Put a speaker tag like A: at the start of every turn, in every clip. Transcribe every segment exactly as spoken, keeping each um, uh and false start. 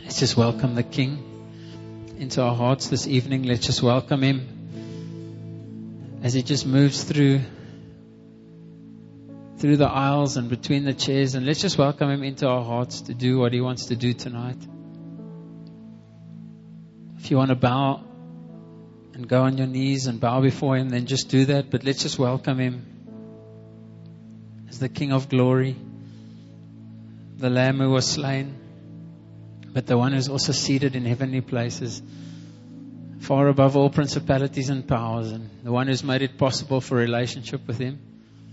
A: Let's just welcome the King into our hearts this evening. Let's just welcome Him as He just moves through through the aisles and between the chairs. And let's just welcome Him into our hearts to do what He wants to do tonight. If you want to bow and go on your knees and bow before Him, then just do that. But let's just welcome Him as the King of glory, the Lamb who was slain, but the one who's also seated in heavenly places, far above all principalities and powers, and the one who's made it possible for a relationship with Him.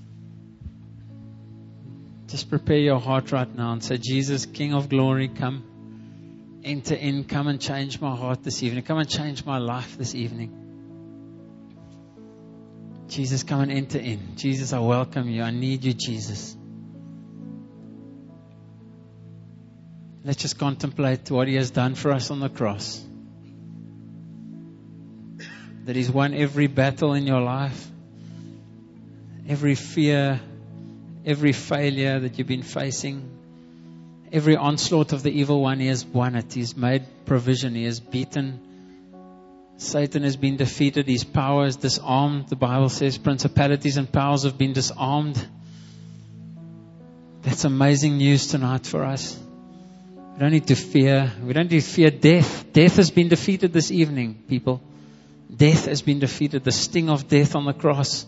A: Just prepare your heart right now and say, Jesus, King of glory, come, enter in, come and change my heart this evening. Come and change my life this evening. Jesus, come and enter in. Jesus, I welcome you. I need you, Jesus. Let's just contemplate what He has done for us on the cross. That He's won every battle in your life, every fear, every failure that you've been facing, every onslaught of the evil one. He has won it. He's made provision. He has beaten. Satan has been defeated. His power is disarmed. The Bible says principalities and powers have been disarmed. That's amazing news tonight for us. We don't need to fear. We don't need to fear death. Death has been defeated this evening, people. Death has been defeated. The sting of death on the cross.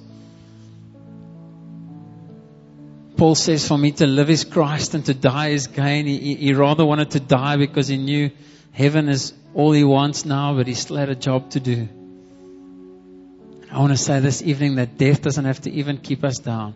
A: Paul says, for me to live is Christ and to die is gain. He, he rather wanted to die because he knew heaven is all he wants now, but he still had a job to do. I want to say this evening that death doesn't have to even keep us down.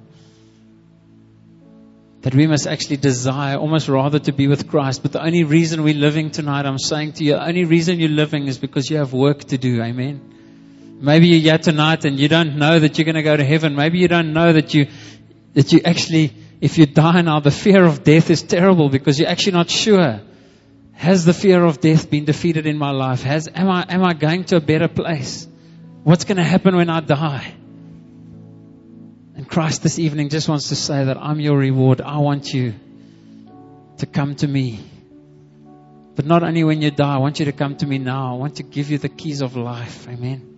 A: That we must actually desire, almost rather, to be with Christ. But the only reason we're living tonight, I'm saying to you, the only reason you're living is because you have work to do. Amen. Maybe you're here tonight and you don't know that you're going to go to heaven. Maybe you don't know that you, that you actually, if you die now, the fear of death is terrible because you're actually not sure. Has the fear of death been defeated in my life? Has, am I, am I going to a better place? What's going to happen when I die? And Christ this evening just wants to say that I'm your reward. I want you to come to me. But not only when you die, I want you to come to me now. I want to give you the keys of life. Amen.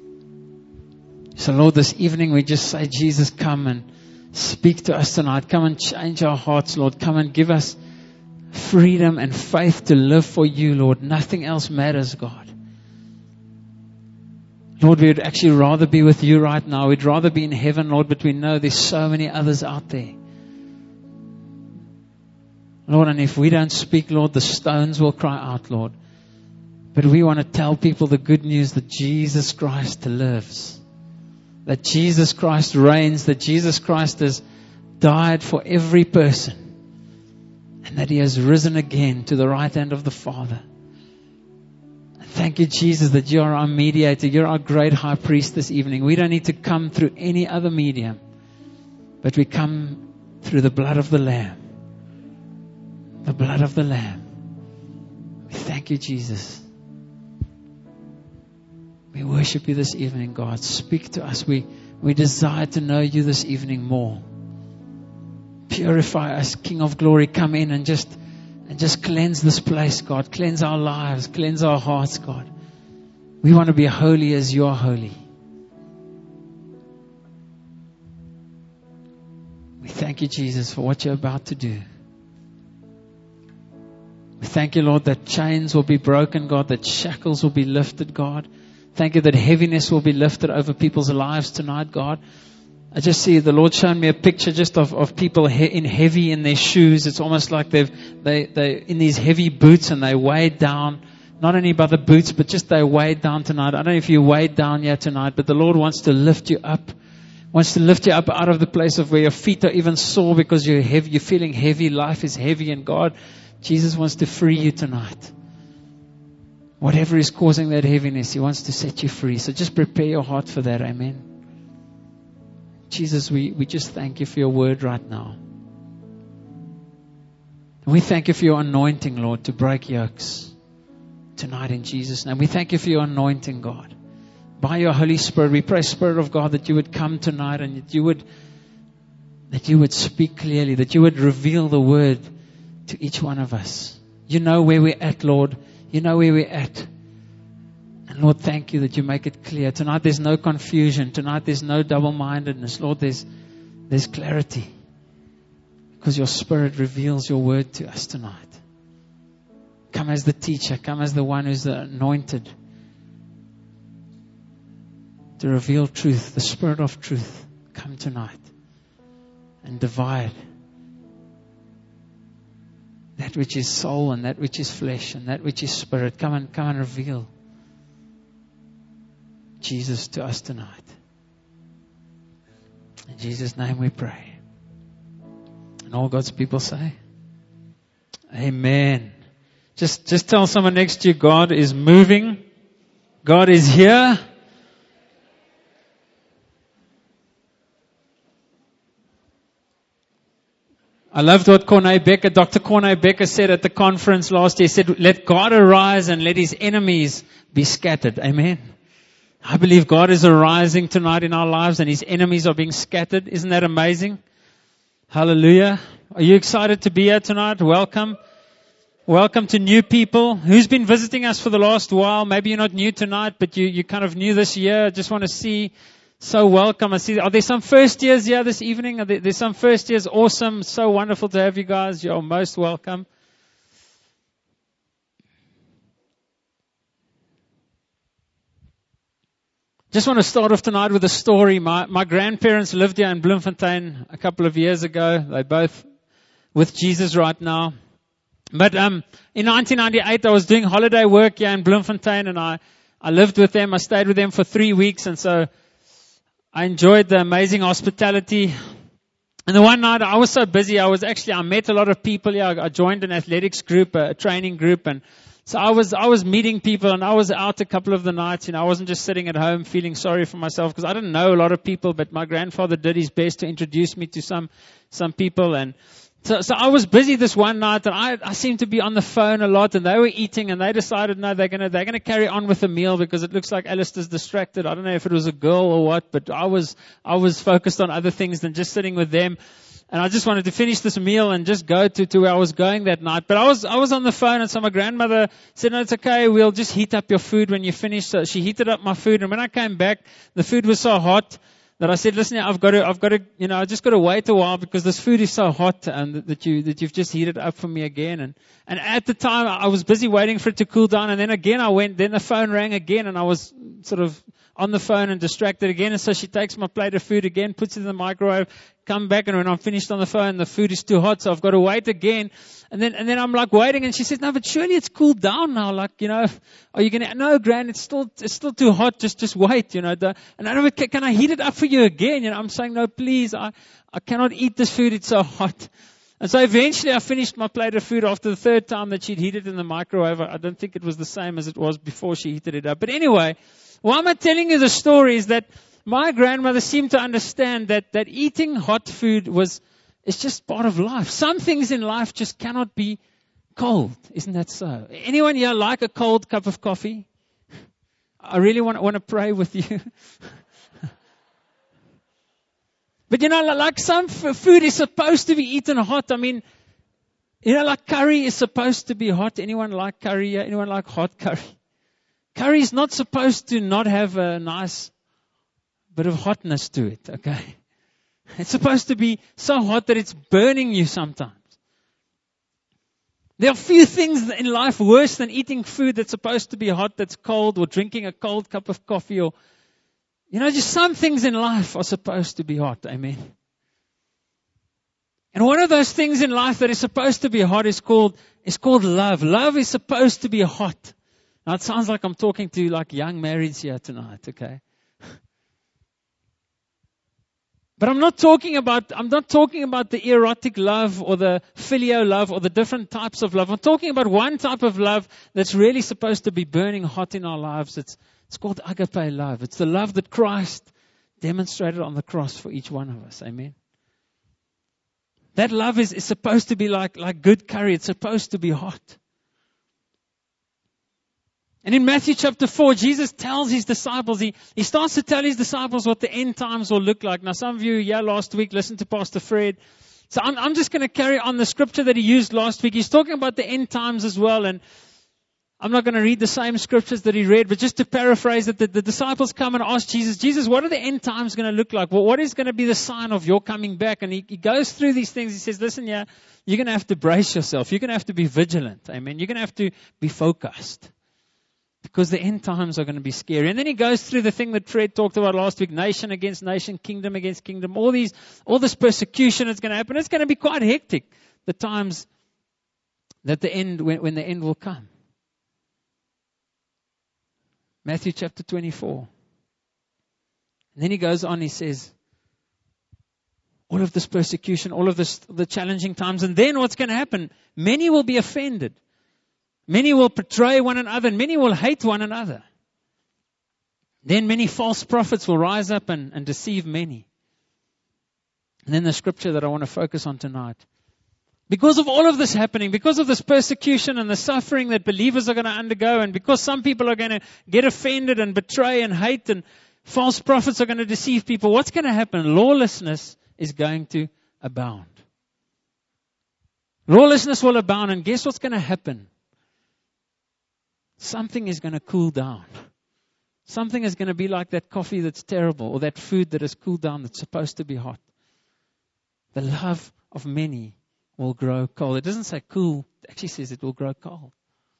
A: So Lord, this evening we just say, Jesus, come and speak to us tonight. Come and change our hearts, Lord. Come and give us freedom and faith to live for you, Lord. Nothing else matters, God. Lord, we would actually rather be with you right now. We'd rather be in heaven, Lord, but we know there's so many others out there. Lord, and if we don't speak, Lord, the stones will cry out, Lord. But we want to tell people the good news that Jesus Christ lives. That Jesus Christ reigns. That Jesus Christ has died for every person. And that He has risen again to the right hand of the Father. Thank you, Jesus, that you are our mediator. You're our great high priest this evening. We don't need to come through any other medium, but we come through the blood of the Lamb. The blood of the Lamb. We thank you, Jesus. We worship you this evening, God. Speak to us. We, we desire to know you this evening more. Purify us, King of glory. Come in and just And just cleanse this place, God. Cleanse our lives. Cleanse our hearts, God. We want to be holy as you are holy. We thank you, Jesus, for what you're about to do. We thank you, Lord, that chains will be broken, God. That shackles will be lifted, God. Thank you that heaviness will be lifted over people's lives tonight, God. I just see the Lord showing me a picture just of, of people he, in heavy in their shoes. It's almost like they've, they, they in these heavy boots and they weighed down, not only by the boots, but just they weighed down tonight. I don't know if you weighed down yet tonight, but the Lord wants to lift you up, wants to lift you up out of the place of where your feet are even sore because you're heavy, you're feeling heavy. Life is heavy, and God, Jesus wants to free you tonight. Whatever is causing that heaviness, He wants to set you free. So just prepare your heart for that. Amen. Jesus, we, we just thank you for your word right now. We thank you for your anointing, Lord, to break yokes tonight in Jesus' name. We thank you for your anointing, God. By your Holy Spirit, we pray, Spirit of God, that you would come tonight and that you would, that you would speak clearly, that you would reveal the word to each one of us. You know where we're at, Lord. You know where we're at. And Lord, thank you that you make it clear. Tonight there's no confusion. Tonight there's no double-mindedness. Lord, there's, there's clarity. Because your Spirit reveals your word to us tonight. Come as the teacher. Come as the one who's anointed to reveal truth. The Spirit of truth. Come tonight and divide that which is soul and that which is flesh and that which is spirit. Come and come and reveal Jesus to us tonight. In Jesus' name we pray. And all God's people say, Amen. Just, just tell someone next to you, God is moving. God is here. I loved what Cornay Becker, Doctor Cornay Becker said at the conference last year. He said, let God arise and let his enemies be scattered. Amen. I believe God is arising tonight in our lives and his enemies are being scattered. Isn't that amazing? Hallelujah. Are you excited to be here tonight? Welcome. Welcome to new people. Who's been visiting us for the last while? Maybe you're not new tonight, but you, you kind of new this year. I just want to see. So welcome. I see. Are there some first years here this evening? Are there, there's some first years. Awesome. So wonderful to have you guys. You're most welcome. Just want to start off tonight with a story. My, my grandparents lived here in Bloemfontein a couple of years ago. They're both with Jesus right now. But um, in nineteen ninety-eight, I was doing holiday work here in Bloemfontein, and I, I lived with them. I stayed with them for three weeks, and so I enjoyed the amazing hospitality. And the one night I was so busy, I was actually, I met a lot of people here. I joined an athletics group, a training group. And so I was, I was meeting people and I was out a couple of the nights. You know, I wasn't just sitting at home feeling sorry for myself because I didn't know a lot of people, but my grandfather did his best to introduce me to some, some people. And So, so I was busy this one night, and I, I seemed to be on the phone a lot, and they were eating, and they decided, no, they're gonna, they're gonna carry on with the meal because it looks like Alistair's distracted. I don't know if it was a girl or what, but I was, I was focused on other things than just sitting with them. And I just wanted to finish this meal and just go to, to where I was going that night. But I was, I was on the phone, and so my grandmother said, no, it's okay, we'll just heat up your food when you finish. So she heated up my food, and when I came back, the food was so hot that I said, listen, I've got to, I've got to, you know, I just got to wait a while because this food is so hot and that you, that you've just heated up for me again. And, and at the time I was busy waiting for it to cool down. And then again I went, then the phone rang again and I was sort of on the phone and distracted again. And so she takes my plate of food again, puts it in the microwave, come back, and when I'm finished on the phone, the food is too hot. So I've got to wait again. And then, and then I'm like waiting, and she says, no, but surely it's cooled down now. Like, you know, are you going to, no, Gran, it's still, it's still too hot. Just, just wait, you know. The, and I don't know, can, can I heat it up for you again? You know, I'm saying, no, please, I, I cannot eat this food. It's so hot. And so eventually I finished my plate of food after the third time that she'd heated it in the microwave. I don't think it was the same as it was before she heated it up. But anyway, why am I telling you the story is that my grandmother seemed to understand that, that eating hot food was, it's just part of life. Some things in life just cannot be cold. Isn't that so? Anyone here like a cold cup of coffee? I really want, want to pray with you. But you know, like some f- food is supposed to be eaten hot. I mean, you know, like curry is supposed to be hot. Anyone like curry? Anyone like hot curry? Curry is not supposed to not have a nice bit of hotness to it, okay? It's supposed to be so hot that it's burning you sometimes. There are few things in life worse than eating food that's supposed to be hot, that's cold, or drinking a cold cup of coffee, or, you know, just some things in life are supposed to be hot, amen. And one of those things in life that is supposed to be hot is called, is called love. Love is supposed to be hot. Now it sounds like I'm talking to like young marrieds here tonight, okay? But I'm not talking about, I'm not talking about the erotic love or the filial love or the different types of love. I'm talking about one type of love that's really supposed to be burning hot in our lives. It's, it's called agape love. It's the love that Christ demonstrated on the cross for each one of us. Amen. That love is, is supposed to be like, like good curry. It's supposed to be hot. And in Matthew chapter four, Jesus tells his disciples, he, he starts to tell his disciples what the end times will look like. Now, some of you, yeah, last week listened to Pastor Fred. So I'm, I'm just going to carry on the scripture that he used last week. He's talking about the end times as well. And I'm not going to read the same scriptures that he read, but just to paraphrase it, the, the disciples come and ask Jesus, Jesus, what are the end times going to look like? Well, what is going to be the sign of your coming back? And he, he goes through these things. He says, listen, yeah, you're going to have to brace yourself. You're going to have to be vigilant. Amen. You're going to have to be focused because the end times are going to be scary. And then he goes through the thing that Fred talked about last week, nation against nation, kingdom against kingdom, all these, all this persecution is going to happen. It's going to be quite hectic, the times that the end, when, when the end will come. Matthew chapter twenty-four. And then he goes on, he says, all of this persecution, all of this, the challenging times, and then what's going to happen? Many will be offended. Many will betray one another, and many will hate one another. Then many false prophets will rise up and, and deceive many. And then the scripture that I want to focus on tonight. Because of all of this happening, because of this persecution and the suffering that believers are going to undergo, and because some people are going to get offended and betray and hate, and false prophets are going to deceive people, what's going to happen? Lawlessness is going to abound. Lawlessness will abound, and guess what's going to happen? Something is going to cool down. Something is going to be like that coffee that's terrible, or that food that has cooled down that's supposed to be hot. The love of many will grow cold. It doesn't say cool. It actually says it will grow cold.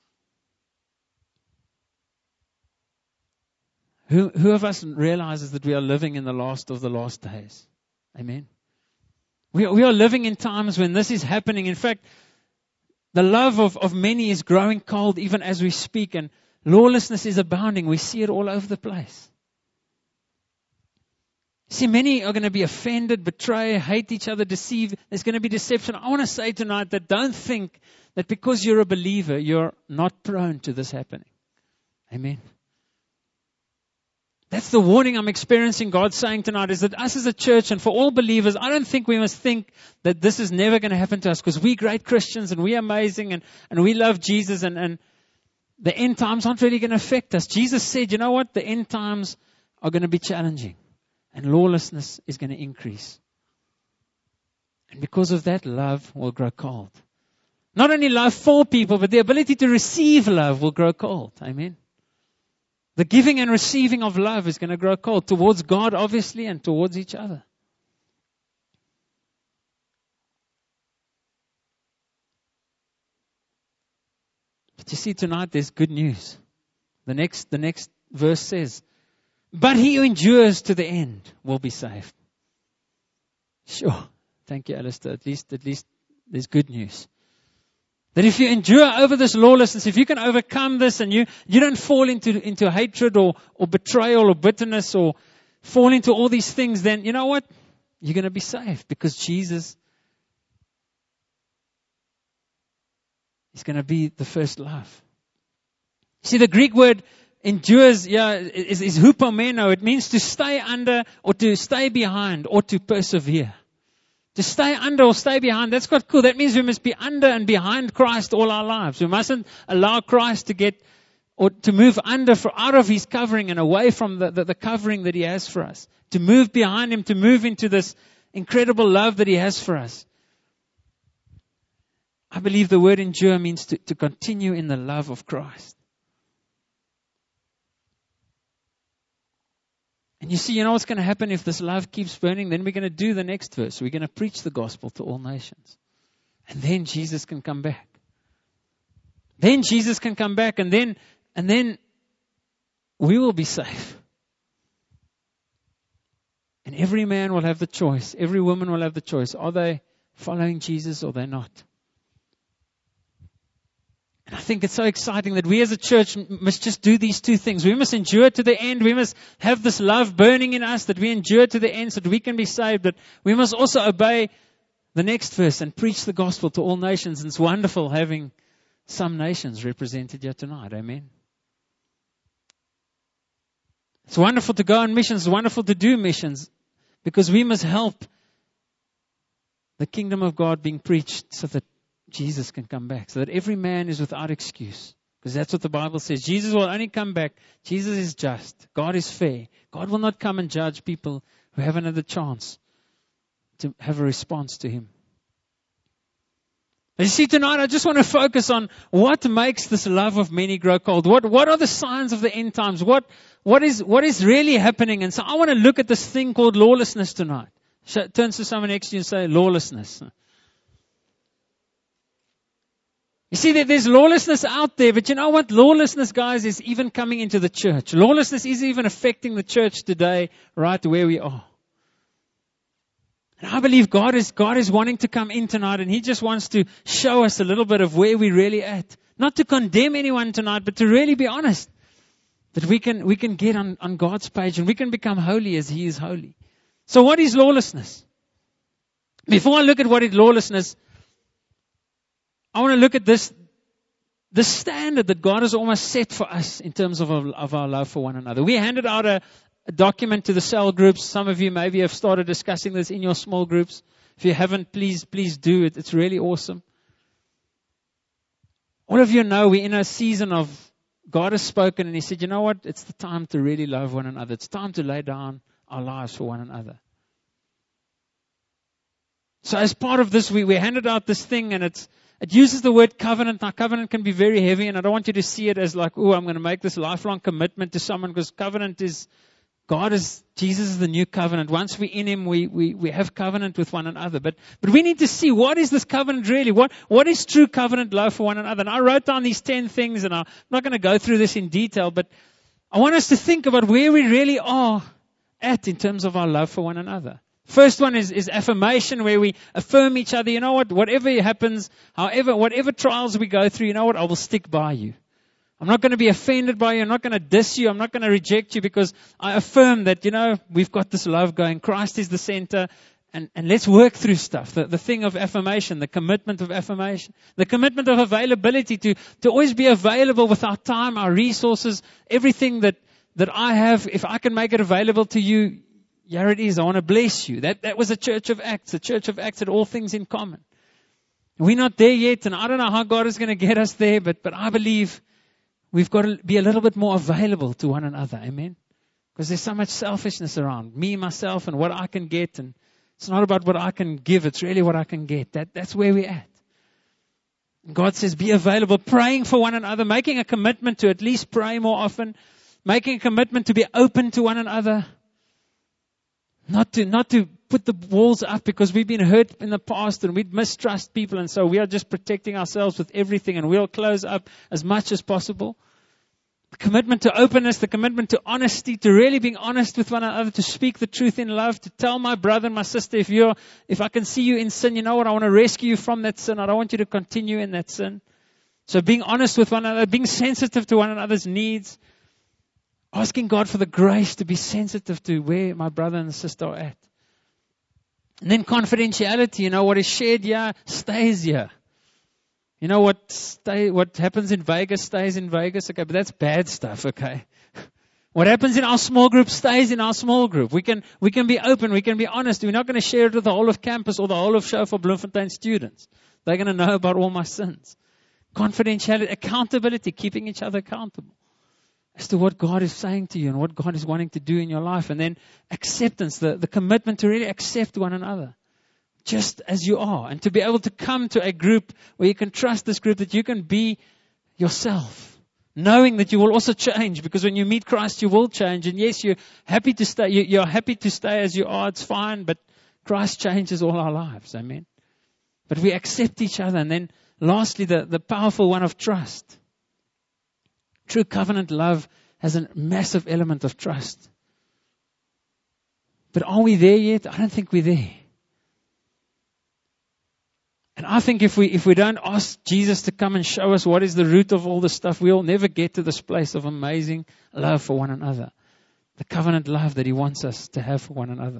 A: Who, who of us realizes that we are living in the last of the last days? Amen. We are, we are living in times when this is happening. In fact, the love of, of many is growing cold even as we speak, and lawlessness is abounding. We see it all over the place. See, many are going to be offended, betray, hate each other, deceive. There's going to be deception. I want to say tonight that don't think that because you're a believer, you're not prone to this happening. Amen. That's the warning I'm experiencing God saying tonight, is that us as a church and for all believers, I don't think we must think that this is never going to happen to us because we're great Christians and we're amazing and, and we love Jesus and, and the end times aren't really going to affect us. Jesus said, you know what? The end times are going to be challenging. And lawlessness is going to increase. And because of that, love will grow cold. Not only love for people, but the ability to receive love will grow cold. Amen. The giving and receiving of love is going to grow cold towards God, obviously, and towards each other. But you see, tonight there's good news. The next, the next verse says, but he who endures to the end will be saved. Sure. Thank you, Alistair. At least, at least there's good news. That if you endure over this lawlessness, if you can overcome this and you, you don't fall into, into hatred or, or betrayal or bitterness or fall into all these things, then you know what? You're going to be saved because Jesus is going to be the first love. See, the Greek word endures, yeah, is, is hupomeno. It means to stay under or to stay behind or to persevere. To stay under or stay behind, that's quite cool. That means we must be under and behind Christ all our lives. We mustn't allow Christ to get or to move under for out of His covering and away from the, the, the covering that He has for us. To move behind Him, to move into this incredible love that He has for us. I believe the word endure means to, to continue in the love of Christ. And you see, you know what's going to happen if this love keeps burning? Then we're going to do the next verse. We're going to preach the gospel to all nations. And then Jesus can come back. Then Jesus can come back and then, and then we will be safe. And every man will have the choice. Every woman will have the choice. Are they following Jesus or they're not? And I think it's so exciting that we as a church must just do these two things. We must endure to the end. We must have this love burning in us that we endure to the end so that we can be saved. But we must also obey the next verse and preach the gospel to all nations. And it's wonderful having some nations represented here tonight. Amen. It's wonderful to go on missions. It's wonderful to do missions because we must help the kingdom of God being preached so that Jesus can come back, so that every man is without excuse. Because that's what the Bible says. Jesus will only come back. Jesus is just. God is fair. God will not come and judge people who haven't had the chance to have a response to Him. But you see, tonight I just want to focus on what makes this love of many grow cold. What, what are the signs of the end times? What, what is, what is really happening? And so I want to look at this thing called lawlessness tonight. Turn to someone next to you and say, lawlessness. You see, there's lawlessness out there, but you know what? Lawlessness, guys, is even coming into the church. Lawlessness is even affecting the church today, right where we are. And I believe God is, God is wanting to come in tonight, and He just wants to show us a little bit of where we're really at. Not to condemn anyone tonight, but to really be honest. That we can, we can get on, on God's page and we can become holy as He is holy. So what is lawlessness? Before I look at what is lawlessness, I want to look at this, the standard that God has almost set for us in terms of our, of our love for one another. We handed out a, a document to the cell groups. Some of you maybe have started discussing this in your small groups. If you haven't, please, please do it. It's really awesome. All of you know we're in a season of God has spoken and He said, you know what? It's the time to really love one another. It's time to lay down our lives for one another. So as part of this, we, we handed out this thing, and it's it uses the word covenant. Now, covenant can be very heavy, and I don't want you to see it as like, oh, I'm going to make this lifelong commitment to someone, because covenant is, God is, Jesus is the new covenant. Once we're in Him, we, we, we have covenant with one another. But, but we need to see, what is this covenant really? What, what is true covenant love for one another? And I wrote down these ten things, and I'm not going to go through this in detail, but I want us to think about where we really are at in terms of our love for one another. First one is, is affirmation, where we affirm each other. You know what? Whatever happens, however, whatever trials we go through, you know what? I will stick by you. I'm not going to be offended by you. I'm not going to diss you. I'm not going to reject you, because I affirm that, you know, we've got this love going. Christ is the center. And, and let's work through stuff. The, the thing of affirmation, the commitment of affirmation, the commitment of availability to, to always be available with our time, our resources, everything that, that I have. If I can make it available to you, here it is. I want to bless you. That, that was a church of Acts. The church of Acts had all things in common. We're not there yet, and I don't know how God is going to get us there, but, but I believe we've got to be a little bit more available to one another. Amen? Because there's so much selfishness around me, myself, and what I can get. And it's not about what I can give. It's really what I can get. That, that's where we're at. And God says, be available, praying for one another, making a commitment to at least pray more often, making a commitment to be open to one another. Not to, not to put the walls up because we've been hurt in the past and we mistrust people, and so we are just protecting ourselves with everything, and we'll close up as much as possible. The commitment to openness, the commitment to honesty, to really being honest with one another, to speak the truth in love, to tell my brother and my sister, if you're, if I can see you in sin, you know what, I want to rescue you from that sin. I don't want you to continue in that sin. So being honest with one another, being sensitive to one another's needs, asking God for the grace to be sensitive to where my brother and sister are at. And then confidentiality, you know, what is shared here stays here. You know, what stay, what happens in Vegas stays in Vegas, okay, but that's bad stuff, okay. What happens in our small group stays in our small group. We can, we can be open, we can be honest. We're not going to share it with the whole of campus or the whole of show for Bloemfontein students. They're going to know about all my sins. Confidentiality, accountability, keeping each other accountable as to what God is saying to you and what God is wanting to do in your life. And then acceptance, the, the commitment to really accept one another just as you are, and to be able to come to a group where you can trust this group, that you can be yourself, knowing that you will also change, because when you meet Christ, you will change. And yes, you're happy to stay, you, you're happy to stay as you are, it's fine, but Christ changes all our lives. Amen. But we accept each other. And then lastly, the, the powerful one of trust. True covenant love has a massive element of trust. But are we there yet? I don't think we're there. And I think if we if we don't ask Jesus to come and show us what is the root of all this stuff, we'll never get to this place of amazing love for one another. The covenant love that He wants us to have for one another.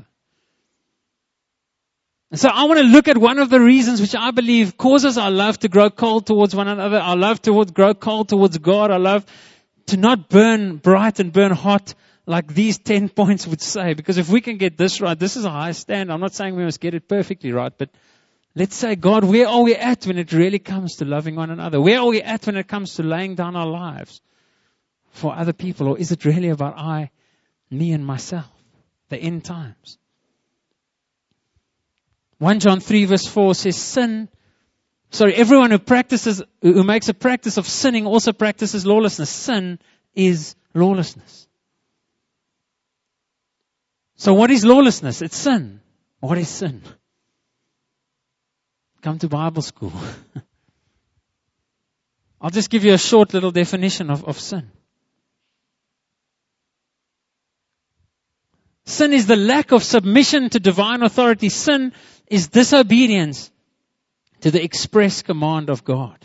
A: And so I want to look at one of the reasons which I believe causes our love to grow cold towards one another, our love to grow cold towards God, our love to not burn bright and burn hot like these ten points would say. Because if we can get this right, this is a high stand. I'm not saying we must get it perfectly right, but let's say, God, where are we at when it really comes to loving one another? Where are we at when it comes to laying down our lives for other people? Or is it really about I, me and myself, the end times? First John three verse four says, sin Sorry, everyone who practices, who makes a practice of sinning also practices lawlessness. Sin is lawlessness. So what is lawlessness? It's sin. What is sin? Come to Bible school. I'll just give you a short little definition of, of sin. Sin is the lack of submission to divine authority. Sin is disobedience to the express command of God.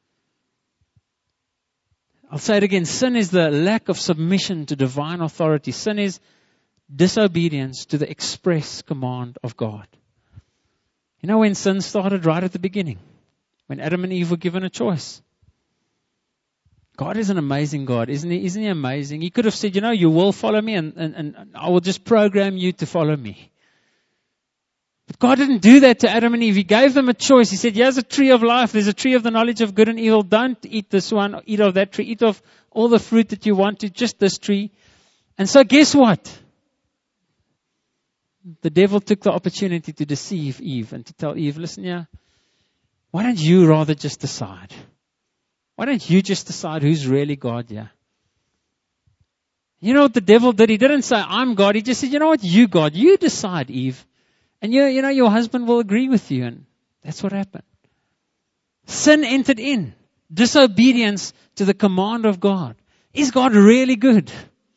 A: I'll say it again. Sin is the lack of submission to divine authority. Sin is disobedience to the express command of God. You know when sin started? Right at the beginning. When Adam and Eve were given a choice. God is an amazing God, isn't He? Isn't He amazing? He could have said, you know, you will follow me and, and, and I will just program you to follow me. But God didn't do that to Adam and Eve. He gave them a choice. He said, here's a tree of life. There's a tree of the knowledge of good and evil. Don't eat this one, eat of that tree. Eat of all the fruit that you want to, just this tree. And so guess what? The devil took the opportunity to deceive Eve and to tell Eve, listen here, why don't you rather just decide? Why don't you just decide who's really God here? You know what the devil did? He didn't say, I'm God. He just said, you know what? You God. You decide, Eve. And you, you know, your husband will agree with you. And that's what happened. Sin entered in. Disobedience to the command of God. Is God really good?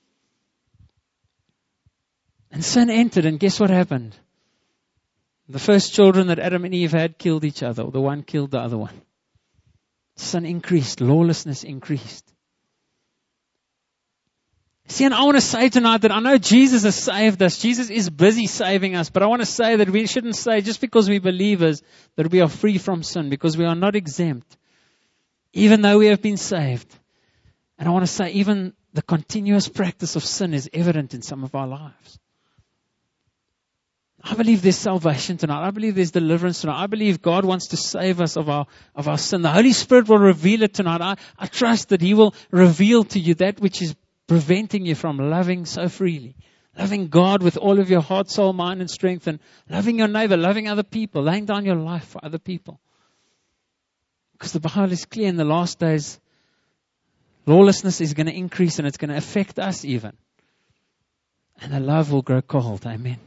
A: And sin entered, and guess what happened? The first children that Adam and Eve had killed each other. Or the one killed the other one. Sin increased. Lawlessness increased. See, and I want to say tonight that I know Jesus has saved us. Jesus is busy saving us. But I want to say that we shouldn't say just because we're believers that we are free from sin. Because we are not exempt. Even though we have been saved. And I want to say even the continuous practice of sin is evident in some of our lives. I believe there's salvation tonight. I believe there's deliverance tonight. I believe God wants to save us of our of our sin. The Holy Spirit will reveal it tonight. I, I trust that He will reveal to you that which is preventing you from loving so freely. Loving God with all of your heart, soul, mind, and strength. And loving your neighbor, loving other people. Laying down your life for other people. Because the Bible is clear in the last days, lawlessness is going to increase and it's going to affect us even. And the love will grow cold. Amen.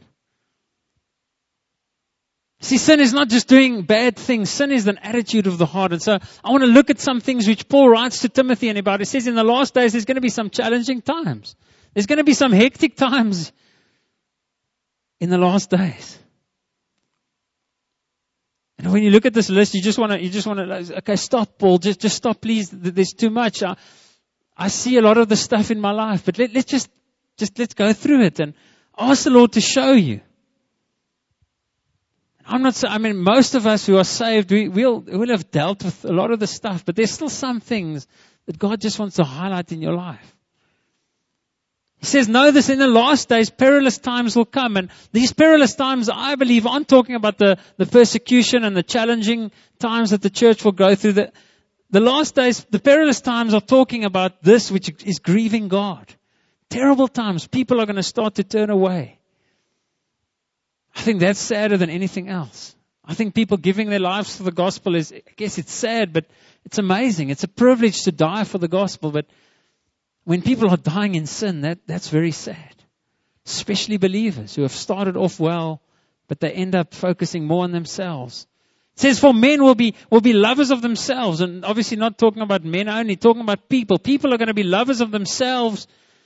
A: See, sin is not just doing bad things. Sin is an attitude of the heart. And so I want to look at some things which Paul writes to Timothy and about. He says in the last days there's going to be some challenging times. There's going to be some hectic times in the last days. And when you look at this list, you just want to, you just want to, okay, stop, Paul. Just, just stop, please. There's too much. I, I see a lot of the stuff in my life, but let, let's just, just let's go through it and ask the Lord to show you. I'm not, I mean, most of us who are saved, we, we'll, we'll have dealt with a lot of the stuff, but there's still some things that God just wants to highlight in your life. He says, know this, in the last days, perilous times will come. And these perilous times, I believe, aren't talking about the, the persecution and the challenging times that the church will go through. The, the last days, the perilous times are talking about this which is grieving God. Terrible times. People are going to start to turn away. I think that's sadder than anything else. I think people giving their lives for the gospel is, I guess it's sad, but it's amazing. It's a privilege to die for the gospel. But when people are dying in sin, that, that's very sad. Especially believers who have started off well, but they end up focusing more on themselves. It says, for men will be, will be lovers of themselves. And obviously not talking about men only, talking about people. People are going to be lovers of themselves.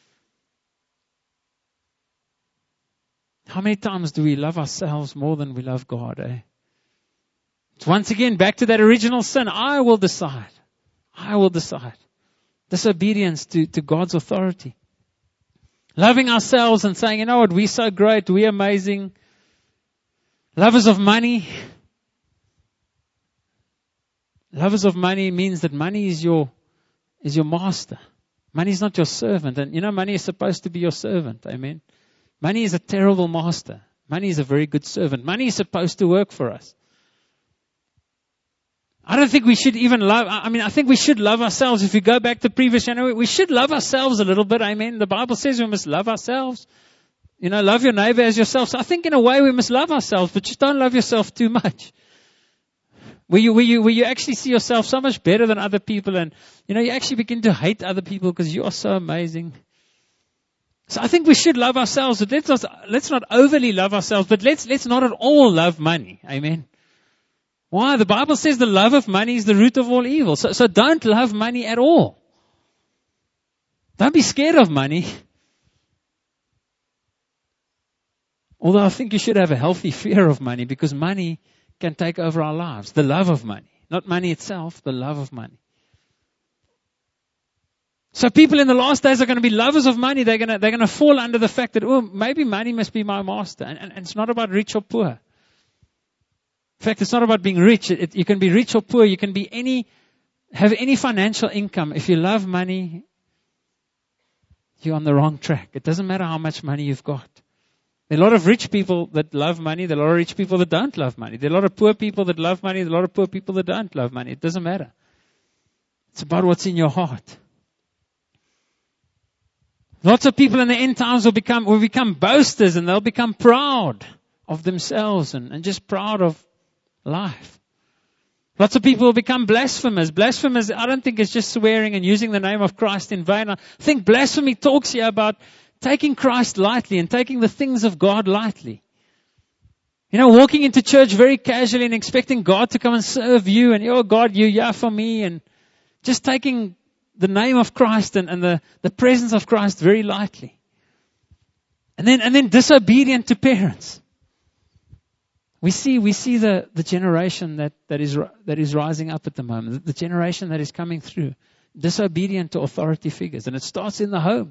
A: How many times do we love ourselves more than we love God, eh? It's once again back to that original sin. I will decide. I will decide. Disobedience to, to God's authority. Loving ourselves and saying, you know what, we're so great, we're amazing. Lovers of money. Lovers of money means that money is your, is your master. Money is not your servant. And you know, money is supposed to be your servant. Amen. Money is a terrible master. Money is a very good servant. Money is supposed to work for us. I don't think we should even love, I mean, I think we should love ourselves. If you go back to previous, you know, we should love ourselves a little bit. Amen. The Bible says we must love ourselves. You know, love your neighbor as yourself. So I think in a way we must love ourselves, but just don't love yourself too much. Where you, where you, where you actually see yourself so much better than other people, and, you know, you actually begin to hate other people because you are so amazing. So I think we should love ourselves, but let's not, let's not overly love ourselves, but let's, let's not at all love money. Amen. Why? The Bible says the love of money is the root of all evil. So, so don't love money at all. Don't be scared of money. Although I think you should have a healthy fear of money, because money can take over our lives. The love of money. Not money itself, the love of money. So people in the last days are going to be lovers of money. They're going to, they're going to fall under the fact that, oh, maybe money must be my master. And, and, and it's not about rich or poor. In fact, it's not about being rich. It, it, you can be rich or poor. You can be any, have any financial income. If you love money, you're on the wrong track. It doesn't matter how much money you've got. There are a lot of rich people that love money. There are a lot of rich people that don't love money. There are a lot of poor people that love money. There are a lot of poor people that don't love money. It doesn't matter. It's about what's in your heart. Lots of people in the end times will become, will become boasters, and they'll become proud of themselves and, and just proud of life. Lots of people will become blasphemers. Blasphemers, I don't think it's just swearing and using the name of Christ in vain. I think blasphemy talks here about taking Christ lightly and taking the things of God lightly. You know, walking into church very casually and expecting God to come and serve you, and, oh God, you, yeah, for me, and just taking the name of Christ and, and the, the presence of Christ very lightly. And then, and then disobedient to parents. We see, we see the, the generation that, that is, that is rising up at the moment. The, the generation that is coming through. Disobedient to authority figures. And it starts in the home.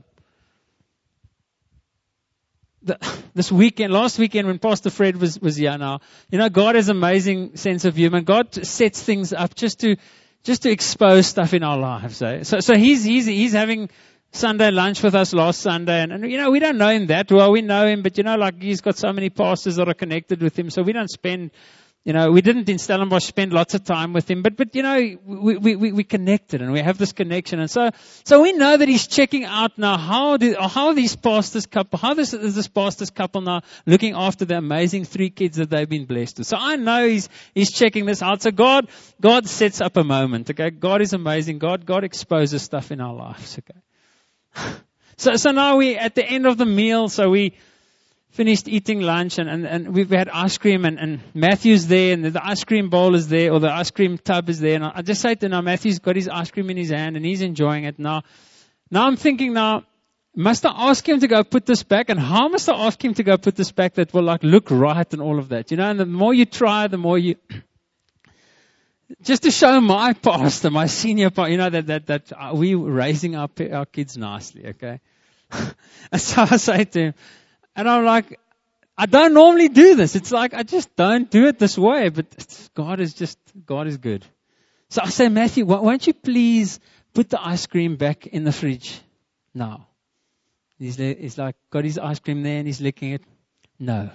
A: The, this weekend, last weekend when Pastor Fred was, was here now, you know, God has an amazing sense of humor. God sets things up just to, just to expose stuff in our lives. Eh? So, so he's, he's, he's having Sunday lunch with us last Sunday, and, and, you know, we don't know him that well. We know him, but, you know, like, he's got so many pastors that are connected with him, so we don't spend, you know, we didn't in Stellenbosch spend lots of time with him, but, but, you know, we, we, we, we connected, and we have this connection, and so, so we know that he's checking out now how do, how are these pastors couple, how this, is this pastors couple now looking after the amazing three kids that they've been blessed with. So I know he's, he's checking this out. So God, God sets up a moment, okay? God is amazing. God, God exposes stuff in our lives, okay? So, so now we, at the end of the meal, so we finished eating lunch, and, and, and we've had ice cream, and, and Matthew's there, and the ice cream bowl is there, or the ice cream tub is there. And I just say to now, Matthew's got his ice cream in his hand, and he's enjoying it. Now, now I'm thinking now, must I ask him to go put this back? And how must I ask him to go put this back that will like look right and all of that? You know, and the more you try, the more you, just to show my pastor, my senior pastor, you know, that, that, that uh, we raising our, our kids nicely, okay? And so I say to him, and I'm like, I don't normally do this. It's like, I just don't do it this way, but God is just, God is good. So I say, Matthew, won't you please put the ice cream back in the fridge now? He's, he's like, got his ice cream there and he's licking it. No.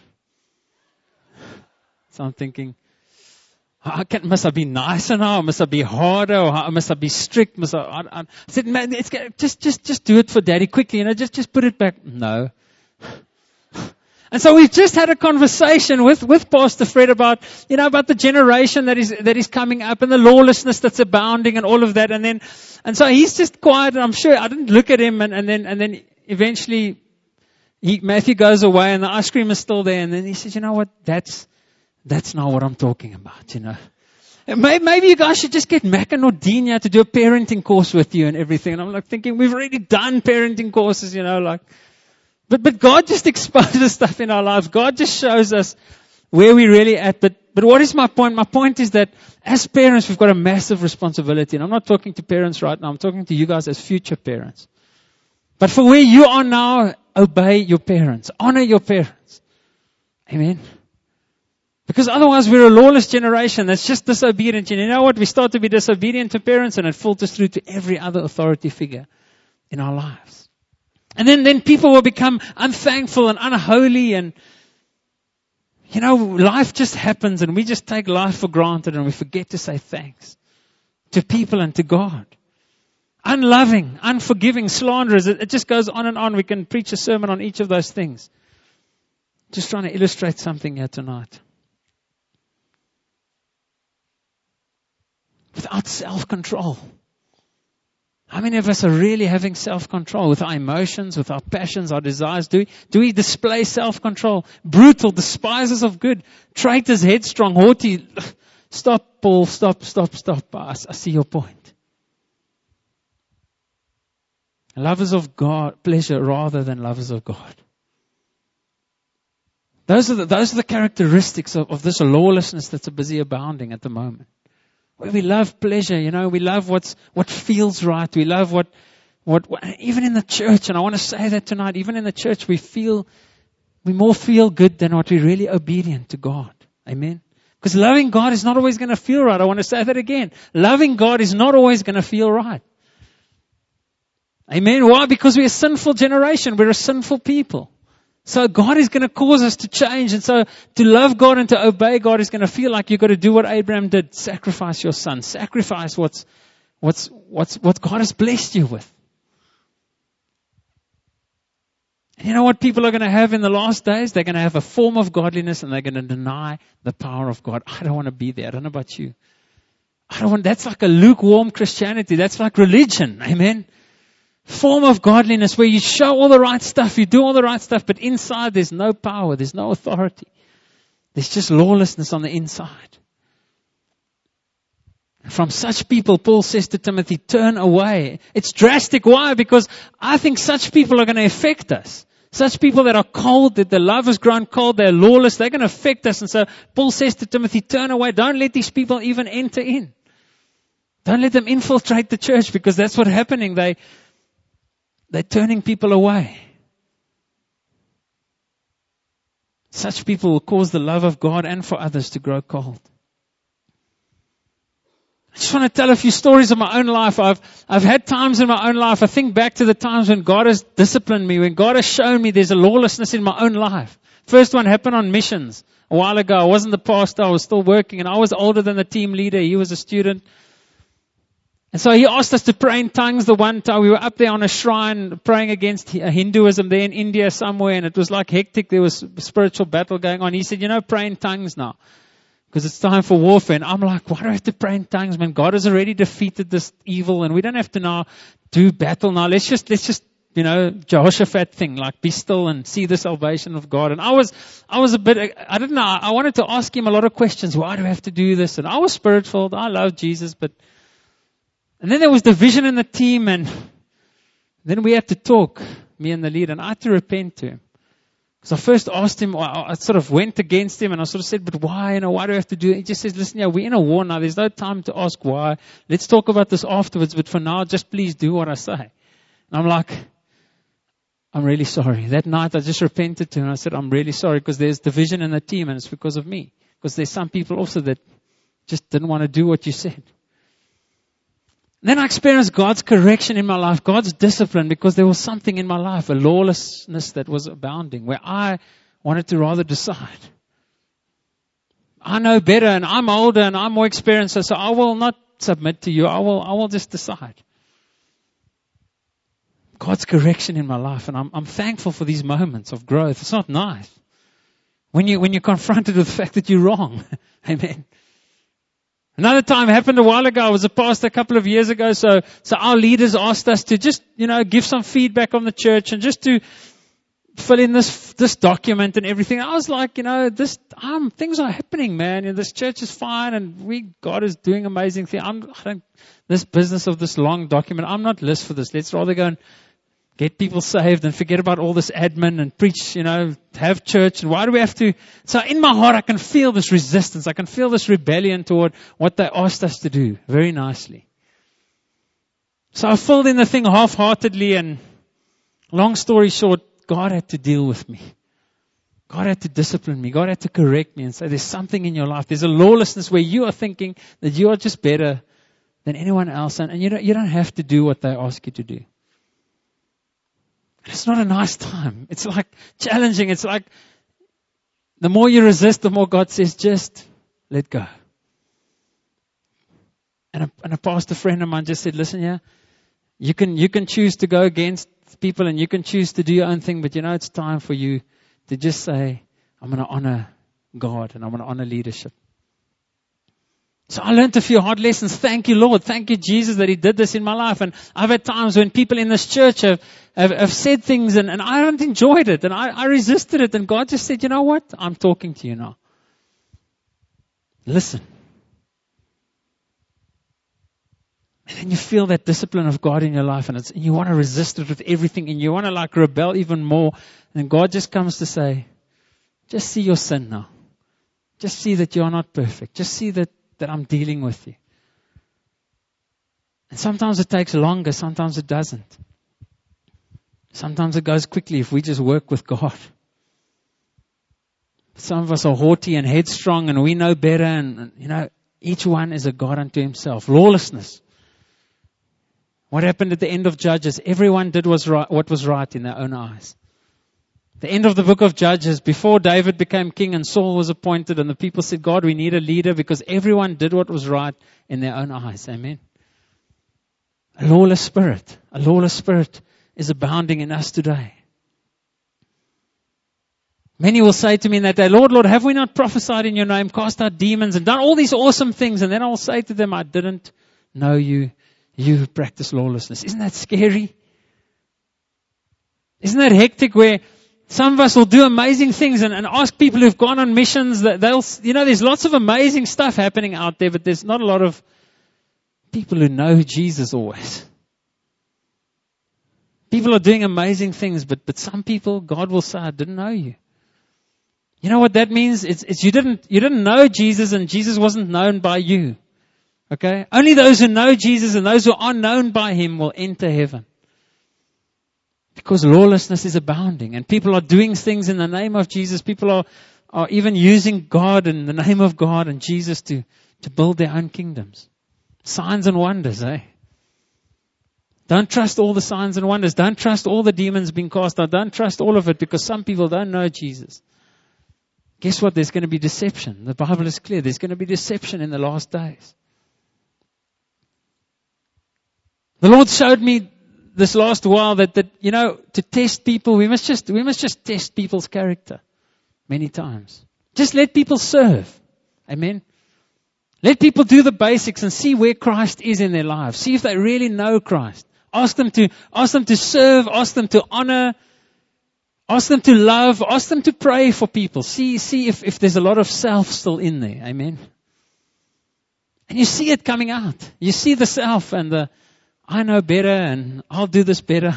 A: So I'm thinking, how can, must I be nicer now? Must I be harder? Or how, must I be strict? Must I, I, I said, man, it's, just, just, just do it for Daddy quickly. You know, just, just put it back. No. And so we've just had a conversation with, with Pastor Fred about, you know, about the generation that is, that is coming up and the lawlessness that's abounding and all of that. And then, and so he's just quiet, and I'm sure I didn't look at him, and, and then, and then eventually he, Matthew goes away and the ice cream is still there. And then he says, you know what? That's, That's not what I'm talking about, you know. Maybe, maybe you guys should just get Mac and Nordina to do a parenting course with you and everything. And I'm like thinking, we've already done parenting courses, you know, like, but, but God just exposes stuff in our lives. God just shows us where we're really at. But, but what is my point? My point is that as parents, we've got a massive responsibility. And I'm not talking to parents right now. I'm talking to you guys as future parents. But for where you are now, obey your parents. Honor your parents. Amen. Because otherwise we're a lawless generation that's just disobedient. And you know what? We start to be disobedient to parents, and it filters through to every other authority figure in our lives. And then, then people will become unthankful and unholy, and, you know, life just happens, and we just take life for granted, and we forget to say thanks to people and to God. Unloving, unforgiving, slanderers. It, it just goes on and on. We can preach a sermon on each of those things. Just trying to illustrate something here tonight. without self-control. How many of us are really having self-control with our emotions, with our passions, our desires? Do we, do we display self-control? Brutal, despisers of good, traitors, headstrong, haughty. Stop, Paul, stop, stop, stop. I, I see your point. Lovers of God, pleasure rather than lovers of God. Those are the, those are the characteristics of, of this lawlessness that's a busy abounding at the moment. Where we love pleasure, you know, we love what's, what feels right. We love what, what, what, even in the church, and I want to say that tonight, even in the church, we feel, we more feel good than what we're really obedient to God. Amen. Because loving God is not always going to feel right. I want to say that again. Loving God is not always going to feel right. Amen. Why? Because we're a sinful generation. We're a sinful people. So God is going to cause us to change. And so to love God and to obey God is going to feel like you've got to do what Abraham did. Sacrifice your son. Sacrifice what's, what's, what's, what God has blessed you with. And you know what people are going to have in the last days? They're going to have a form of godliness and they're going to deny the power of God. I don't want to be there. I don't know about you. I don't want, that's like a lukewarm Christianity. That's like religion. Amen. Form of godliness where you show all the right stuff, you do all the right stuff, but inside there's no power, there's no authority. There's just lawlessness on the inside. From such people, Paul says to Timothy, turn away. It's drastic. Why? Because I think such people are going to affect us. Such people that are cold, that their love has grown cold, they're lawless, they're going to affect us. And so Paul says to Timothy, turn away. Don't let these people even enter in. Don't let them infiltrate the church, because that's what's happening. They, they're turning people away. Such people will cause the love of God and for others to grow cold. I just want to tell a few stories of my own life. I've, I've had times in my own life. I think back to the times when God has disciplined me, when God has shown me there's a lawlessness in my own life. First one happened on missions a while ago. I wasn't the pastor. I was still working, and I was older than the team leader. He was a student. And so he asked us to pray in tongues the one time. We were up there on a shrine praying against Hinduism there in India somewhere, and it was like hectic. There was a spiritual battle going on. He said, you know, pray in tongues now, because it's time for warfare. And I'm like, why do I have to pray in tongues, man? God has already defeated this evil, and we don't have to now do battle now. Let's just, let's just, you know, Jehoshaphat thing, like be still and see the salvation of God. And I was, I was a bit, I didn't know, I wanted to ask him a lot of questions. Why do I have to do this? And I was spirit-filled. I love Jesus, but, and then there was division in the team, and then we had to talk, me and the leader, and I had to repent to him. Because I first asked him, I sort of went against him, and I sort of said, but why, you know, why do I have to do it? He just says, listen, yeah, we're in a war now. There's no time to ask why. Let's talk about this afterwards, but for now, just please do what I say. And I'm like, I'm really sorry. That night, I just repented to him. I said, I'm really sorry, because there's division in the team, and it's because of me. Because there's some people also that just didn't want to do what you said. Then I experienced God's correction in my life, God's discipline, because there was something in my life, a lawlessness that was abounding, where I wanted to rather decide. I know better, and I'm older, and I'm more experienced, so I will not submit to you. I will, I will just decide. God's correction in my life, and I'm, I'm thankful for these moments of growth. It's not nice when you when you're confronted with the fact that you're wrong. Amen. Another time happened a while ago. I was a pastor a couple of years ago. So, so our leaders asked us to just, you know, give some feedback on the church and just to fill in this, this document and everything. I was like, you know, this, um, things are happening, man. And this church is fine, and we, God is doing amazing things. I'm, I don't, this business of this long document, I'm not list for this. Let's rather go and get people saved and forget about all this admin and preach, you know, have church. And why do we have to? So in my heart, I can feel this resistance. I can feel this rebellion toward what they asked us to do very nicely. So I filled in the thing half-heartedly, and long story short, God had to deal with me. God had to discipline me. God had to correct me and say, there's something in your life. There's a lawlessness where you are thinking that you are just better than anyone else. And, and you don't, you don't have to do what they ask you to do. It's not a nice time. It's like challenging. It's like the more you resist, the more God says, just let go. And a, and a pastor friend of mine just said, listen, yeah, you can, you can choose to go against people, and you can choose to do your own thing, but you know, it's time for you to just say, I'm going to honor God, and I'm going to honor leadership. So I learned a few hard lessons. Thank you, Lord. Thank you, Jesus, that He did this in my life. And I've had times when people in this church have, have, have said things and, and I haven't enjoyed it. And I, I resisted it. And God just said, you know what? I'm talking to you now. Listen. And then you feel that discipline of God in your life and, it's, and you want to resist it with everything and you want to like rebel even more. And God just comes to say, just see your sin now. Just see that you are not perfect. Just see that, that I'm dealing with you. And sometimes it takes longer. Sometimes it doesn't. Sometimes it goes quickly if we just work with God. Some of us are haughty and headstrong and we know better. And, you know, each one is a God unto himself. Lawlessness. What happened at the end of Judges? Everyone did was right, what was right in their own eyes. The end of the book of Judges, before David became king and Saul was appointed and the people said, God, we need a leader because everyone did what was right in their own eyes. Amen. A lawless spirit, a lawless spirit is abounding in us today. Many will say to me in that day, Lord, Lord, have we not prophesied in your name, cast out demons and done all these awesome things? And then I will say to them, I didn't know you. You who practice lawlessness. Isn't that scary? Isn't that hectic where some of us will do amazing things and, and ask people who've gone on missions that they'll, you know, there's lots of amazing stuff happening out there, but there's not a lot of people who know Jesus always. People are doing amazing things, but, but some people, God will say, I didn't know you. You know what that means? It's, it's you didn't, you didn't know Jesus and Jesus wasn't known by you. Okay? Only those who know Jesus and those who are known by Him will enter heaven. Because lawlessness is abounding and people are doing things in the name of Jesus. People are, are even using God and the name of God and Jesus to, to build their own kingdoms. Signs and wonders, eh? Don't trust all the signs and wonders. Don't trust all the demons being cast out. Don't trust all of it because some people don't know Jesus. Guess what? There's going to be deception. The Bible is clear. There's going to be deception in the last days. The Lord showed me this last while that, that, you know, to test people, we must just, we must just test people's character many times. Just let people serve. Amen. Let people do the basics and see where Christ is in their lives. See if they really know Christ. Ask them to, ask them to serve, ask them to honor, ask them to love, ask them to pray for people. See, see if, if there's a lot of self still in there. Amen. And you see it coming out. You see the self and the, I know better and I'll do this better.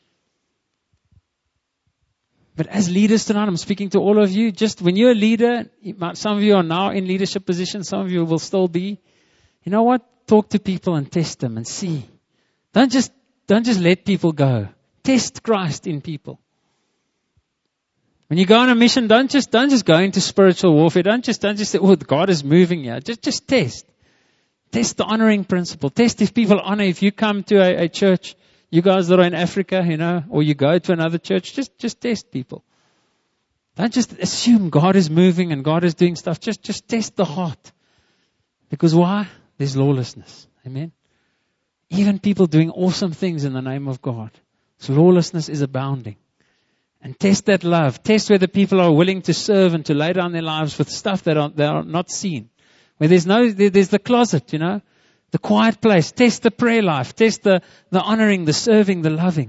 A: But as leaders tonight, I'm speaking to all of you. Just when you're a leader, some of you are now in leadership positions. Some of you will still be. You know what? Talk to people and test them and see. Don't just, don't just let people go. Test Christ in people. When you go on a mission, don't just, don't just go into spiritual warfare. Don't just, don't just say, oh, God is moving here. Just, just test. Test the honoring principle. Test if people honor. If you come to a, a church, you guys that are in Africa, you know, or you go to another church, just, just test people. Don't just assume God is moving and God is doing stuff. Just, just test the heart. Because why? There's lawlessness. Amen. Even people doing awesome things in the name of God. So lawlessness is abounding. And test that love. Test whether people are willing to serve and to lay down their lives with stuff that are, that are not seen. Where there's no, there, there's the closet, you know, the quiet place. Test the prayer life. Test the, the honoring, the serving, the loving.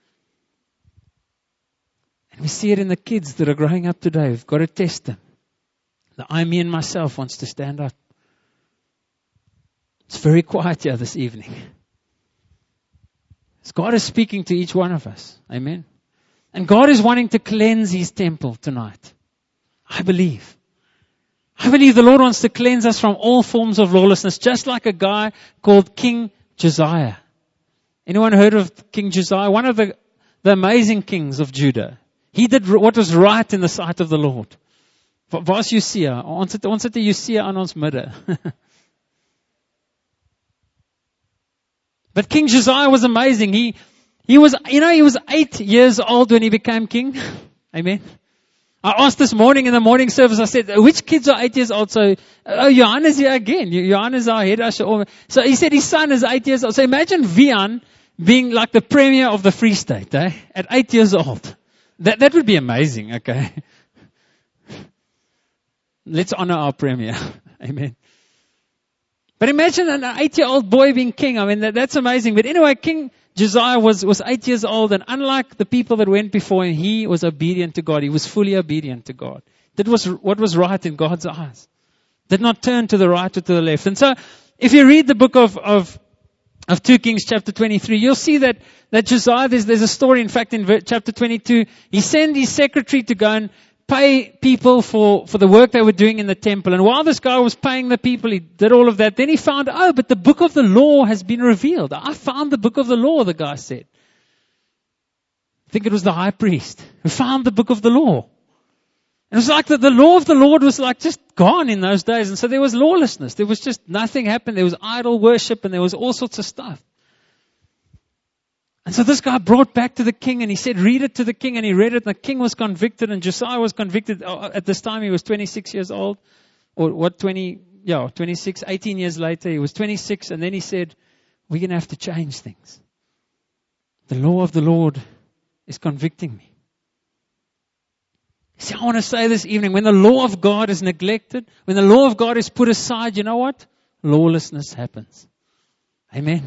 A: And we see it in the kids that are growing up today. We've got to test them. The I, me, and myself wants to stand up. It's very quiet here this evening. So God is speaking to each one of us. Amen. And God is wanting to cleanse His temple tonight. I believe. I believe the Lord wants to cleanse us from all forms of lawlessness, just like a guy called King Josiah. Anyone heard of King Josiah? One of the, the amazing kings of Judah. He did what was right in the sight of the Lord. Waar is Josia? Ons het, ons het die Josia aan ons midde. But King Josiah was amazing. He, he was, you know, he was eight years old when he became king. Amen. I asked this morning in the morning service, I said, which kids are eight years old? So, oh, Johan is here again. Johan is our head usher. So he said his son is eight years old. So imagine Vian being like the premier of the Free State, eh? At eight years old. That, that would be amazing, okay? Let's honor our premier. Amen. But imagine an eight-year-old boy being king. I mean, that, that's amazing. But anyway, King Josiah was, was eight years old, and unlike the people that went before him, he was obedient to God. He was fully obedient to God. That was what was right in God's eyes. Did not turn to the right or to the left. And so, if you read the book of, of, of two Kings chapter twenty-three, you'll see that, that Josiah, there's, there's a story, in fact, in chapter twenty-two, he sent his secretary to go and pay people for, for the work they were doing in the temple. And while this guy was paying the people, he did all of that. Then he found, oh, but the book of the law has been revealed. I found the book of the law, the guy said. I think it was the high priest who found the book of the law. It was like the, the law of the Lord was like just gone in those days. And so there was lawlessness. There was just nothing happened. There was idol worship and there was all sorts of stuff. And so this guy brought back to the king and he said, read it to the king. And he read it and the king was convicted and Josiah was convicted. At this time he was twenty-six years old. Or what, twenty, yeah, twenty-six, eighteen years later he was twenty-six. And then he said, we're going to have to change things. The law of the Lord is convicting me. See, I want to say this evening, when the law of God is neglected, when the law of God is put aside, you know what? Lawlessness happens. Amen.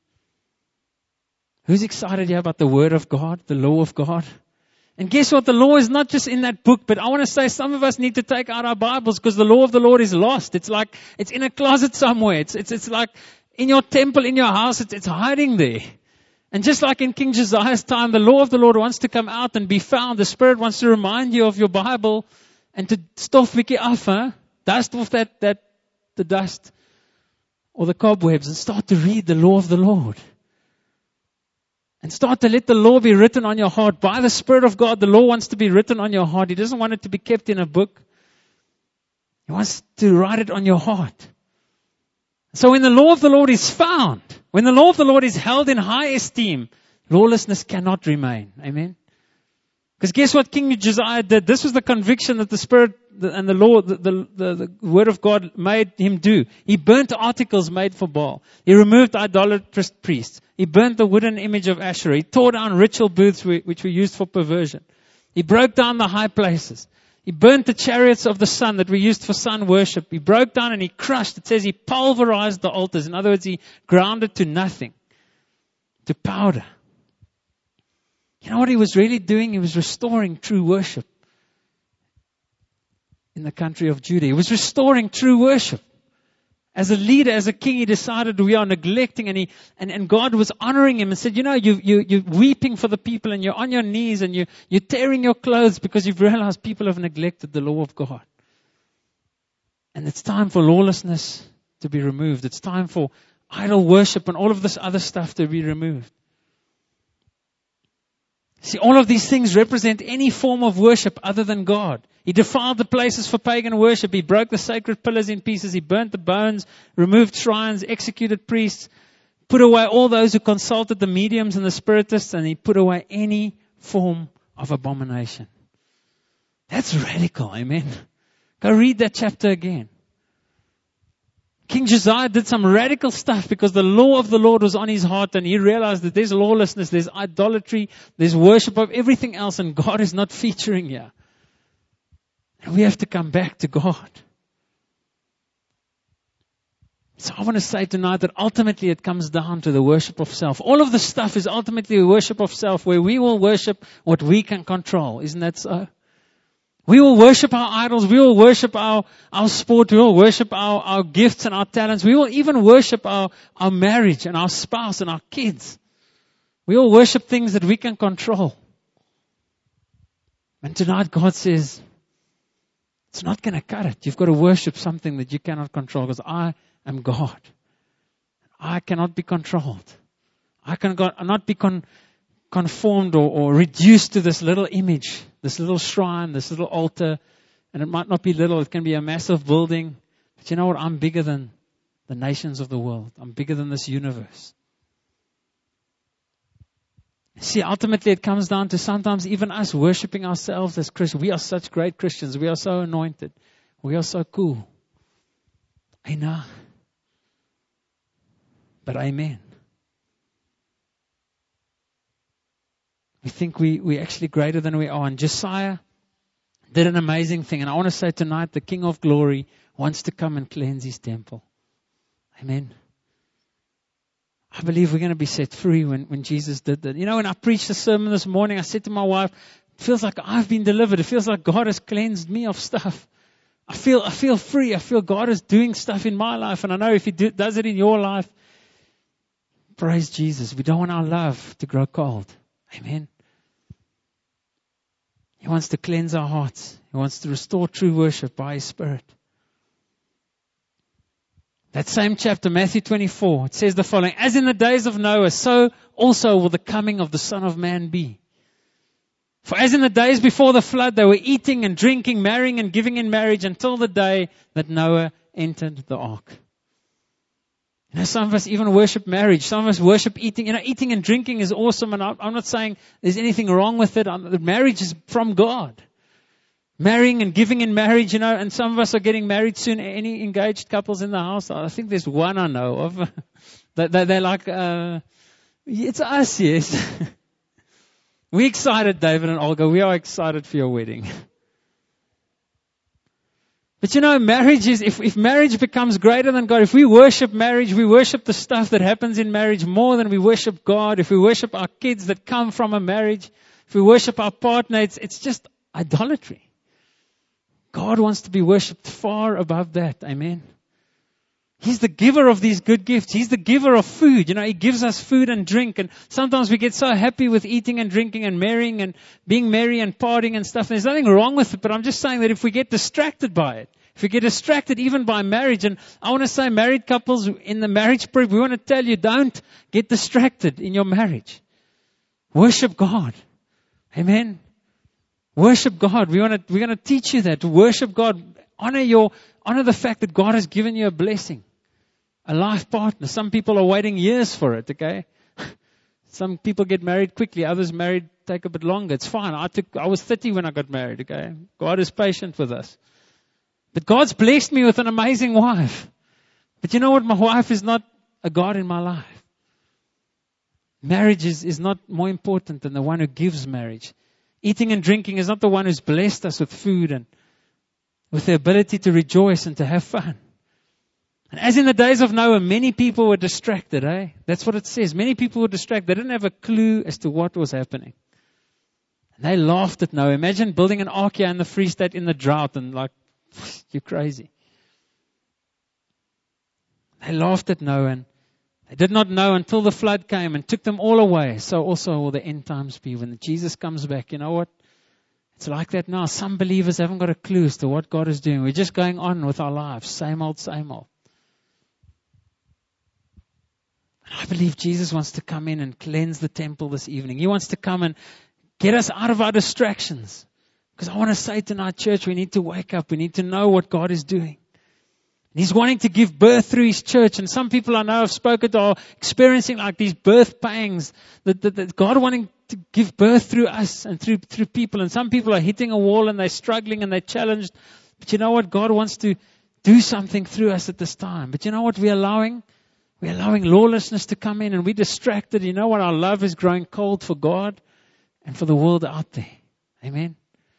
A: Who's excited here about the Word of God, the law of God? And guess what? The law is not just in that book, but I want to say some of us need to take out our Bibles because the law of the Lord is lost. It's like, it's in a closet somewhere. It's, it's, it's like in your temple, in your house, it's, it's hiding there. And just like in King Josiah's time, the law of the Lord wants to come out and be found. The Spirit wants to remind you of your Bible and to stof wiki af, huh? Dust off that, that, the dust or the cobwebs and start to read the law of the Lord. And start to let the law be written on your heart. By the Spirit of God, the law wants to be written on your heart. He doesn't want it to be kept in a book. He wants to write it on your heart. So when the law of the Lord is found, when the law of the Lord is held in high esteem, lawlessness cannot remain. Amen. Because guess what King Josiah did? This was the conviction that the Spirit and the law, the, the, the, the Word of God made him do. He burnt articles made for Baal. He removed idolatrous priests. He burnt the wooden image of Asherah. He tore down ritual booths which were used for perversion. He broke down the high places. He burnt the chariots of the sun that were used for sun worship. He broke down and he crushed. It says he pulverized the altars. In other words, he ground it to nothing, to powder. You know what he was really doing? He was restoring true worship in the country of Judah. He was restoring true worship. As a leader, as a king, he decided we are neglecting, and he and, and God was honoring him and said, you know, you, you, you're weeping for the people and you're on your knees and you, you're tearing your clothes because you've realized people have neglected the law of God. And it's time for lawlessness to be removed. It's time for idol worship and all of this other stuff to be removed. See, all of these things represent any form of worship other than God. He defiled the places for pagan worship. He broke the sacred pillars in pieces. He burnt the bones, removed shrines, executed priests, put away all those who consulted the mediums and the spiritists, and he put away any form of abomination. That's radical, amen. Go read that chapter again. King Josiah did some radical stuff because the law of the Lord was on his heart, and he realized that there's lawlessness, there's idolatry, there's worship of everything else, and God is not featuring here. And we have to come back to God. So I want to say tonight that ultimately it comes down to the worship of self. All of this stuff is ultimately a worship of self, where we will worship what we can control. Isn't that so? We will worship our idols. We will worship our, our sport. We will worship our, our gifts and our talents. We will even worship our, our marriage and our spouse and our kids. We will worship things that we can control. And tonight God says, it's not going to cut it. You've got to worship something that you cannot control, because I am God. I cannot be controlled. I cannot be con- conformed or, or reduced to this little image, this little shrine, this little altar. And it might not be little. It can be a massive building. But you know what? I'm bigger than the nations of the world. I'm bigger than this universe. See, ultimately it comes down to sometimes even us worshiping ourselves as Christians. We are such great Christians. We are so anointed. We are so cool. I know. But amen. We think we, we're actually greater than we are. And Josiah did an amazing thing. And I want to say tonight, the King of Glory wants to come and cleanse his temple. Amen. I believe we're going to be set free when, when Jesus did that. You know, when I preached the sermon this morning, I said to my wife, it feels like I've been delivered. It feels like God has cleansed me of stuff. I feel, I feel free. I feel God is doing stuff in my life. And I know if He do, does it in your life, praise Jesus. We don't want our love to grow cold. Amen. He wants to cleanse our hearts. He wants to restore true worship by His Spirit. That same chapter, Matthew twenty-four, it says the following: as in the days of Noah, so also will the coming of the Son of Man be. For as in the days before the flood, they were eating and drinking, marrying and giving in marriage until the day that Noah entered the ark. You know, some of us even worship marriage. Some of us worship eating. You know, eating and drinking is awesome, and I'm not saying there's anything wrong with it. Marriage is from God. Marrying and giving in marriage, you know, and some of us are getting married soon. Any engaged couples in the house? I think there's one I know of. they, they, they're like, uh, it's us, yes. We're excited, David and Olga. We are excited for your wedding. But you know, marriage is, if, if marriage becomes greater than God, if we worship marriage, we worship the stuff that happens in marriage more than we worship God. If we worship our kids that come from a marriage, if we worship our partner, it's, it's just idolatry. God wants to be worshipped far above that. Amen. He's the giver of these good gifts. He's the giver of food. You know, He gives us food and drink. And sometimes we get so happy with eating and drinking and marrying and being merry and partying and stuff. And there's nothing wrong with it. But I'm just saying that if we get distracted by it, if we get distracted even by marriage, and I want to say married couples in the marriage prep, we want to tell you, don't get distracted in your marriage. Worship God. Amen. Worship God. We want to, we're going to teach you that. To worship God. Honor your, honor the fact that God has given you a blessing. A life partner. Some people are waiting years for it, okay? Some people get married quickly. Others married take a bit longer. It's fine. I took, I was thirty when I got married, okay? God is patient with us. But God's blessed me with an amazing wife. But you know what? My wife is not a God in my life. Marriage is, is not more important than the one who gives marriage. Eating and drinking is not the one who's blessed us with food and with the ability to rejoice and to have fun. And as in the days of Noah, many people were distracted, eh? That's what it says. Many people were distracted. They didn't have a clue as to what was happening. And they laughed at Noah. Imagine building an ark here in the Free State in the drought and like, you're crazy. They laughed at Noah, and they did not know until the flood came and took them all away. So also will the end times be when Jesus comes back. You know what? It's like that now. Some believers haven't got a clue as to what God is doing. We're just going on with our lives. Same old, same old. And I believe Jesus wants to come in and cleanse the temple this evening. He wants to come and get us out of our distractions. Because I want to say tonight, church, we need to wake up. We need to know what God is doing. He's wanting to give birth through His church. And some people I know have spoken to are experiencing like these birth pangs. That, that, that God wanting to give birth through us and through, through people. And some people are hitting a wall and they're struggling and they're challenged. But you know what? God wants to do something through us at this time. But you know what we're allowing? We're allowing lawlessness to come in and we're distracted. You know what? Our love is growing cold for God and for the world out there. Amen.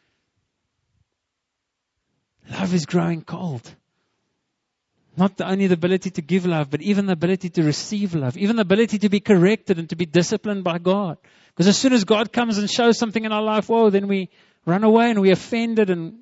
A: Love is growing cold. Not the, only the ability to give love, but even the ability to receive love. Even the ability to be corrected and to be disciplined by God. Because as soon as God comes and shows something in our life, whoa, then we run away and we're offended and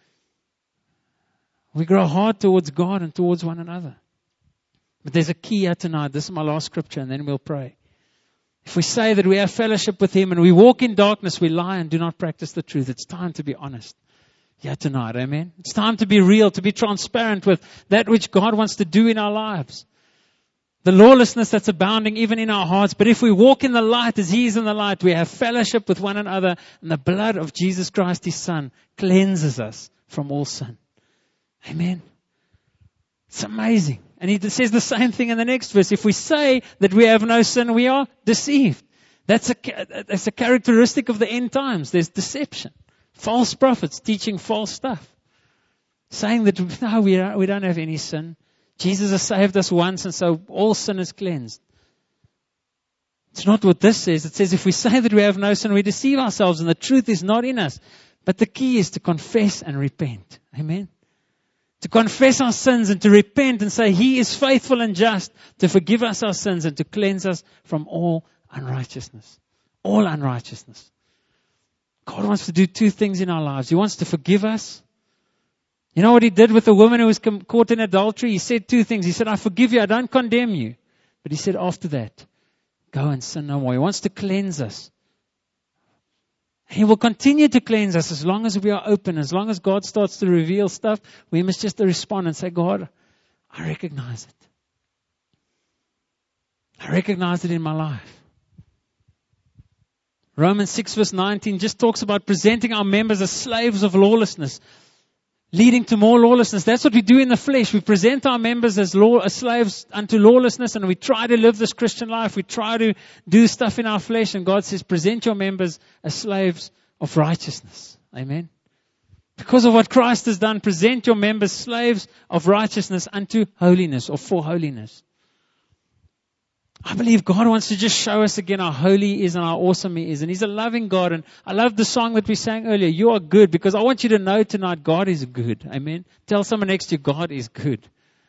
A: we grow hard towards God and towards one another. But there's a key here tonight. This is my last scripture and then we'll pray. If we say that we have fellowship with Him and we walk in darkness, we lie and do not practice the truth. It's time to be honest. Yeah, tonight, amen. It's time to be real, to be transparent with that which God wants to do in our lives. The lawlessness that's abounding even in our hearts. But if we walk in the light as He is in the light, we have fellowship with one another, and the blood of Jesus Christ, His Son, cleanses us from all sin. Amen. It's amazing. And He says the same thing in the next verse. If we say that we have no sin, we are deceived. That's a, that's a characteristic of the end times. There's deception. False prophets teaching false stuff. Saying that, no, we don't, we don't have any sin. Jesus has saved us once and so all sin is cleansed. It's not what this says. It says if we say that we have no sin, we deceive ourselves and the truth is not in us. But the key is to confess and repent. Amen. To confess our sins and to repent and say He is faithful and just to forgive us our sins and to cleanse us from all unrighteousness. All unrighteousness. God wants to do two things in our lives. He wants to forgive us. You know what He did with the woman who was caught in adultery? He said two things. He said, I forgive you, I don't condemn you. But He said after that, go and sin no more. He wants to cleanse us. He will continue to cleanse us as long as we are open. As long as God starts to reveal stuff, we must just respond and say, God, I recognize it. I recognize it in my life. Romans six verse nineteen just talks about presenting our members as slaves of lawlessness, leading to more lawlessness. That's what we do in the flesh. We present our members as, law, as slaves unto lawlessness, and we try to live this Christian life. We try to do stuff in our flesh, and God says, present your members as slaves of righteousness. Amen. Because of what Christ has done, present your members slaves of righteousness unto holiness, or for holiness. I believe God wants to just show us again how holy He is and how awesome He is. And He's a loving God. And I love the song that we sang earlier, You Are Good, because I want you to know tonight God is good. Amen. Tell someone next to you, God is good.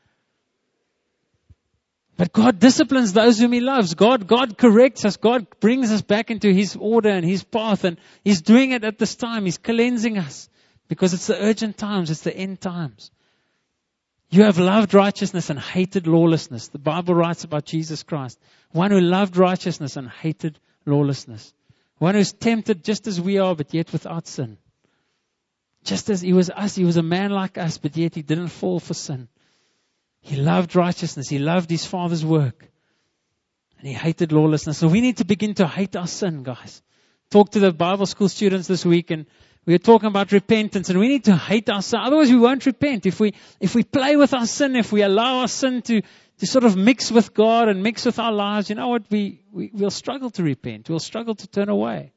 A: But God disciplines those whom He loves. God, God corrects us. God brings us back into His order and His path. And He's doing it at this time. He's cleansing us because it's the urgent times. It's the end times. You have loved righteousness and hated lawlessness. The Bible writes about Jesus Christ. One who loved righteousness and hated lawlessness. One who's tempted just as we are, but yet without sin. Just as He was us, He was a man like us, but yet He didn't fall for sin. He loved righteousness. He loved His Father's work. And He hated lawlessness. So we need to begin to hate our sin, guys. Talk to the Bible school students this week, and we were talking about repentance, and we need to hate our sin. Otherwise, we won't repent. If we if we play with our sin, if we allow our sin to, to sort of mix with God and mix with our lives, you know what? We, we, we'll struggle to repent. We'll struggle to turn away.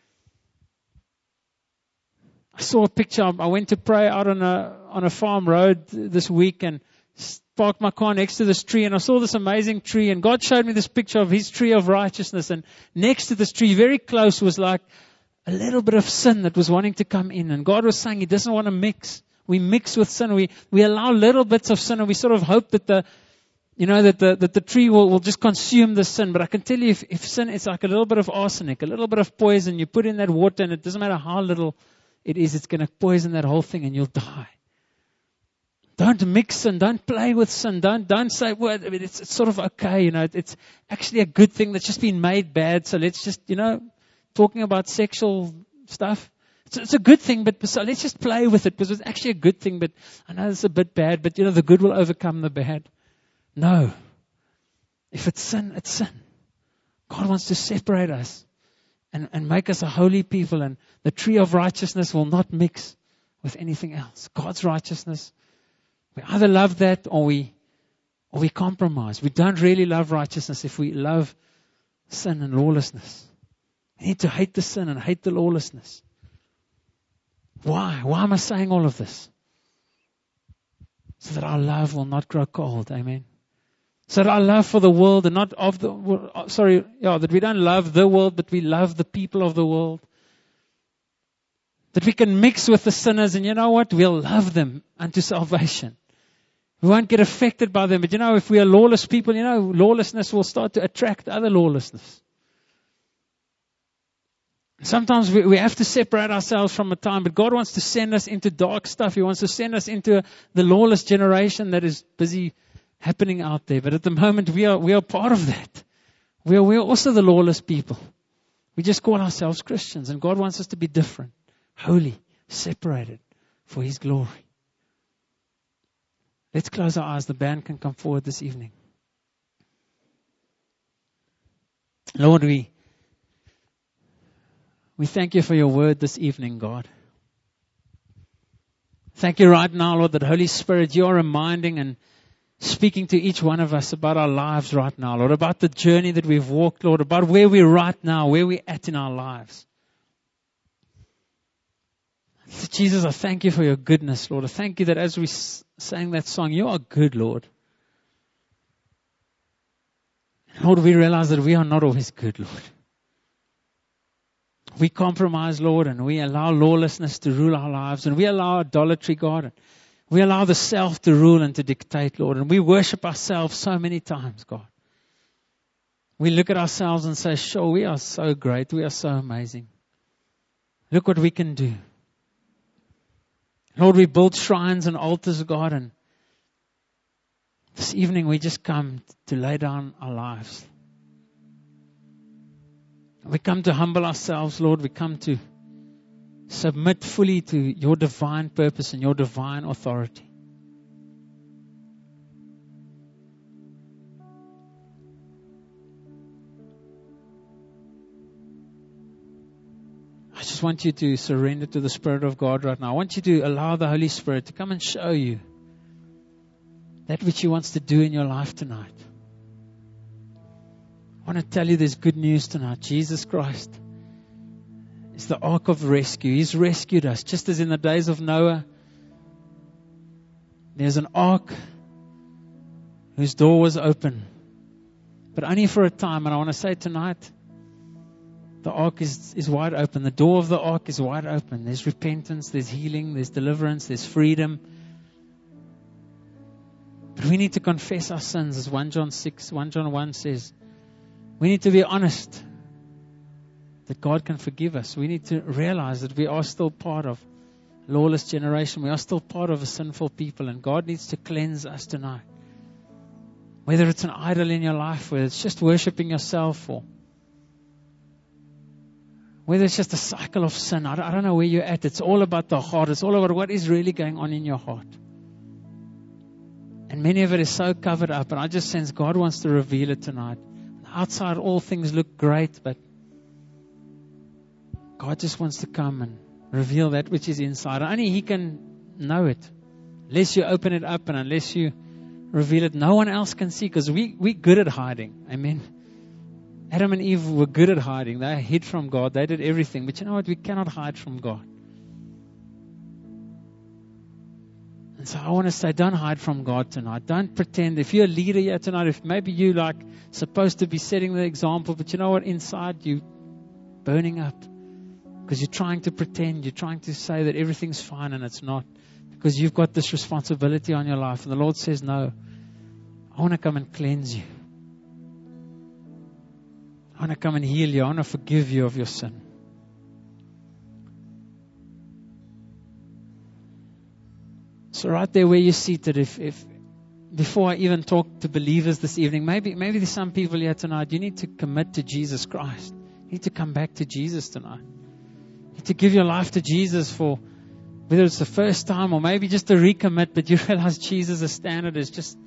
A: I saw a picture. I went to pray out on a on a farm road this week and parked my car next to this tree, and I saw this amazing tree, and God showed me this picture of His tree of righteousness, and next to this tree, very close, was like a little bit of sin that was wanting to come in. And God was saying He doesn't want to mix. We mix with sin. We we allow little bits of sin, and we sort of hope that the, you know, that the that the tree will, will just consume the sin. But I can tell you, if, if sin is like a little bit of arsenic, a little bit of poison, you put in that water, and it doesn't matter how little it is, it's going to poison that whole thing, and you'll die. Don't mix sin. Don't play with sin. Don't don't say, well, I mean, it's, it's sort of okay, you know. It, it's actually a good thing that's just been made bad. So let's just, you know. Talking about sexual stuff. It's, it's a good thing, but so let's just play with it because it's actually a good thing, but I know it's a bit bad, but you know, the good will overcome the bad. No. If it's sin, it's sin. God wants to separate us and, and make us a holy people, and the tree of righteousness will not mix with anything else. God's righteousness. We either love that or we, or we compromise. We don't really love righteousness if we love sin and lawlessness. We need to hate the sin and hate the lawlessness. Why? Why am I saying all of this? So that our love will not grow cold. Amen. So that our love for the world and not of the world, sorry, yeah, that we don't love the world, but we love the people of the world. That we can mix with the sinners, and you know what? We'll love them unto salvation. We won't get affected by them. But you know, if we are lawless people, you know, lawlessness will start to attract other lawlessness. Sometimes we, we have to separate ourselves from a time, but God wants to send us into dark stuff. He wants to send us into the lawless generation that is busy happening out there. But at the moment, we are we are part of that. We are, we are also the lawless people. We just call ourselves Christians, and God wants us to be different, holy, separated for His glory. Let's close our eyes. The band can come forward this evening. Lord, we We thank You for Your word this evening, God. Thank You right now, Lord, that Holy Spirit, You are reminding and speaking to each one of us about our lives right now, Lord, about the journey that we've walked, Lord, about where we're right now, where we're at in our lives. Jesus, I thank You for Your goodness, Lord. I thank You that as we sang that song, You are good, Lord. Lord, we realize that we are not always good, Lord. We compromise, Lord, and we allow lawlessness to rule our lives, and we allow idolatry, God. We allow the self to rule and to dictate, Lord. And we worship ourselves so many times, God. We look at ourselves and say, sure, we are so great. We are so amazing. Look what we can do. Lord, we build shrines and altars, God, and this evening we just come to lay down our lives. We come to humble ourselves, Lord. We come to submit fully to your divine purpose and your divine authority. I just want you to surrender to the Spirit of God right now. I want you to allow the Holy Spirit to come and show you that which He wants to do in your life tonight. I want to tell you there's good news tonight. Jesus Christ is the ark of rescue. He's rescued us. Just as in the days of Noah, there's an ark whose door was open, but only for a time. And I want to say tonight, the ark is, is wide open. The door of the ark is wide open. There's repentance, there's healing, there's deliverance, there's freedom. But we need to confess our sins, as First John six, First John one says. We need to be honest that God can forgive us. We need to realize that we are still part of a lawless generation. We are still part of a sinful people, and God needs to cleanse us tonight. Whether it's an idol in your life, whether it's just worshiping yourself, or whether it's just a cycle of sin. I don't, I don't know where you're at. It's all about the heart. It's all about what is really going on in your heart. And many of it is so covered up, and I just sense God wants to reveal it tonight. Outside, all things look great, but God just wants to come and reveal that which is inside. Only He can know it. Unless you open it up and unless you reveal it, no one else can see, because we, we're good at hiding. Amen. Adam and Eve were good at hiding. They hid from God. They did everything. But you know what? We cannot hide from God. And so I want to say, don't hide from God tonight. Don't pretend. If you're a leader here tonight, if maybe you like supposed to be setting the example, but you know what? Inside you burning up because you're trying to pretend. You're trying to say that everything's fine and it's not, because you've got this responsibility on your life. And the Lord says, no, I want to come and cleanse you. I want to come and heal you. I want to forgive you of your sin. So right there where you're seated, if, if before I even talk to believers this evening, maybe maybe there's some people here tonight, you need to commit to Jesus Christ. You need to come back to Jesus tonight. You need to give your life to Jesus for, whether it's the first time or maybe just to recommit, but you realize Jesus' standard is just,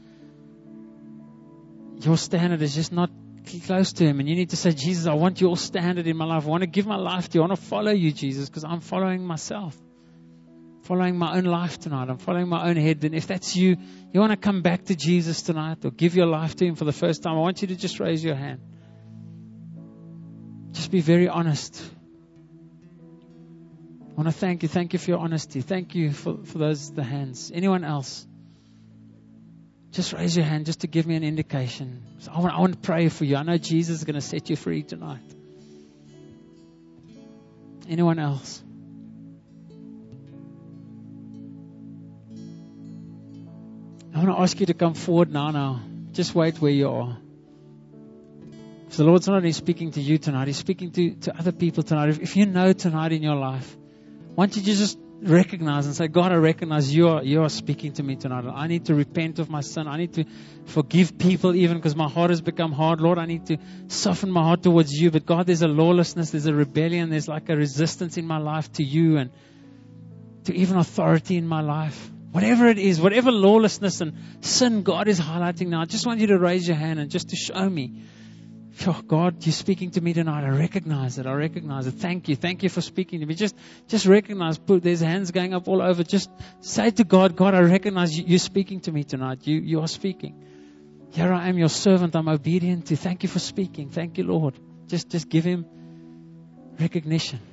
A: your standard is just not close to Him. And you need to say, Jesus, I want your standard in my life. I want to give my life to you. I want to follow you, Jesus, because I'm following myself. Following my own life tonight. I'm following my own head. And if that's you, you want to come back to Jesus tonight or give your life to Him for the first time, I want you to just raise your hand. Just be very honest. I want to thank you. Thank you for your honesty. Thank you for, for those, the hands. Anyone else? Just raise your hand just to give me an indication. So I want, I want to pray for you. I know Jesus is going to set you free tonight. Anyone else? I want to ask you to come forward now, now. Just wait where you are. Because the Lord's not only speaking to you tonight, He's speaking to, to other people tonight. If, if you know tonight in your life, why don't you just recognize and say, God, I recognize you are, you are speaking to me tonight. I need to repent of my sin. I need to forgive people even because my heart has become hard. Lord, I need to soften my heart towards you. But God, there's a lawlessness, there's a rebellion, there's like a resistance in my life to you and to even authority in my life. Whatever it is, whatever lawlessness and sin God is highlighting now, I just want you to raise your hand and just to show me. Oh, God, you're speaking to me tonight. I recognize it. I recognize it. Thank you. Thank you for speaking to me. Just, just recognize, put, there's hands going up all over. Just say to God, God, I recognize you, you're speaking to me tonight. You, you are speaking. Here I am, your servant. I'm obedient to you. Thank you for speaking. Thank you, Lord. Just, just give Him recognition.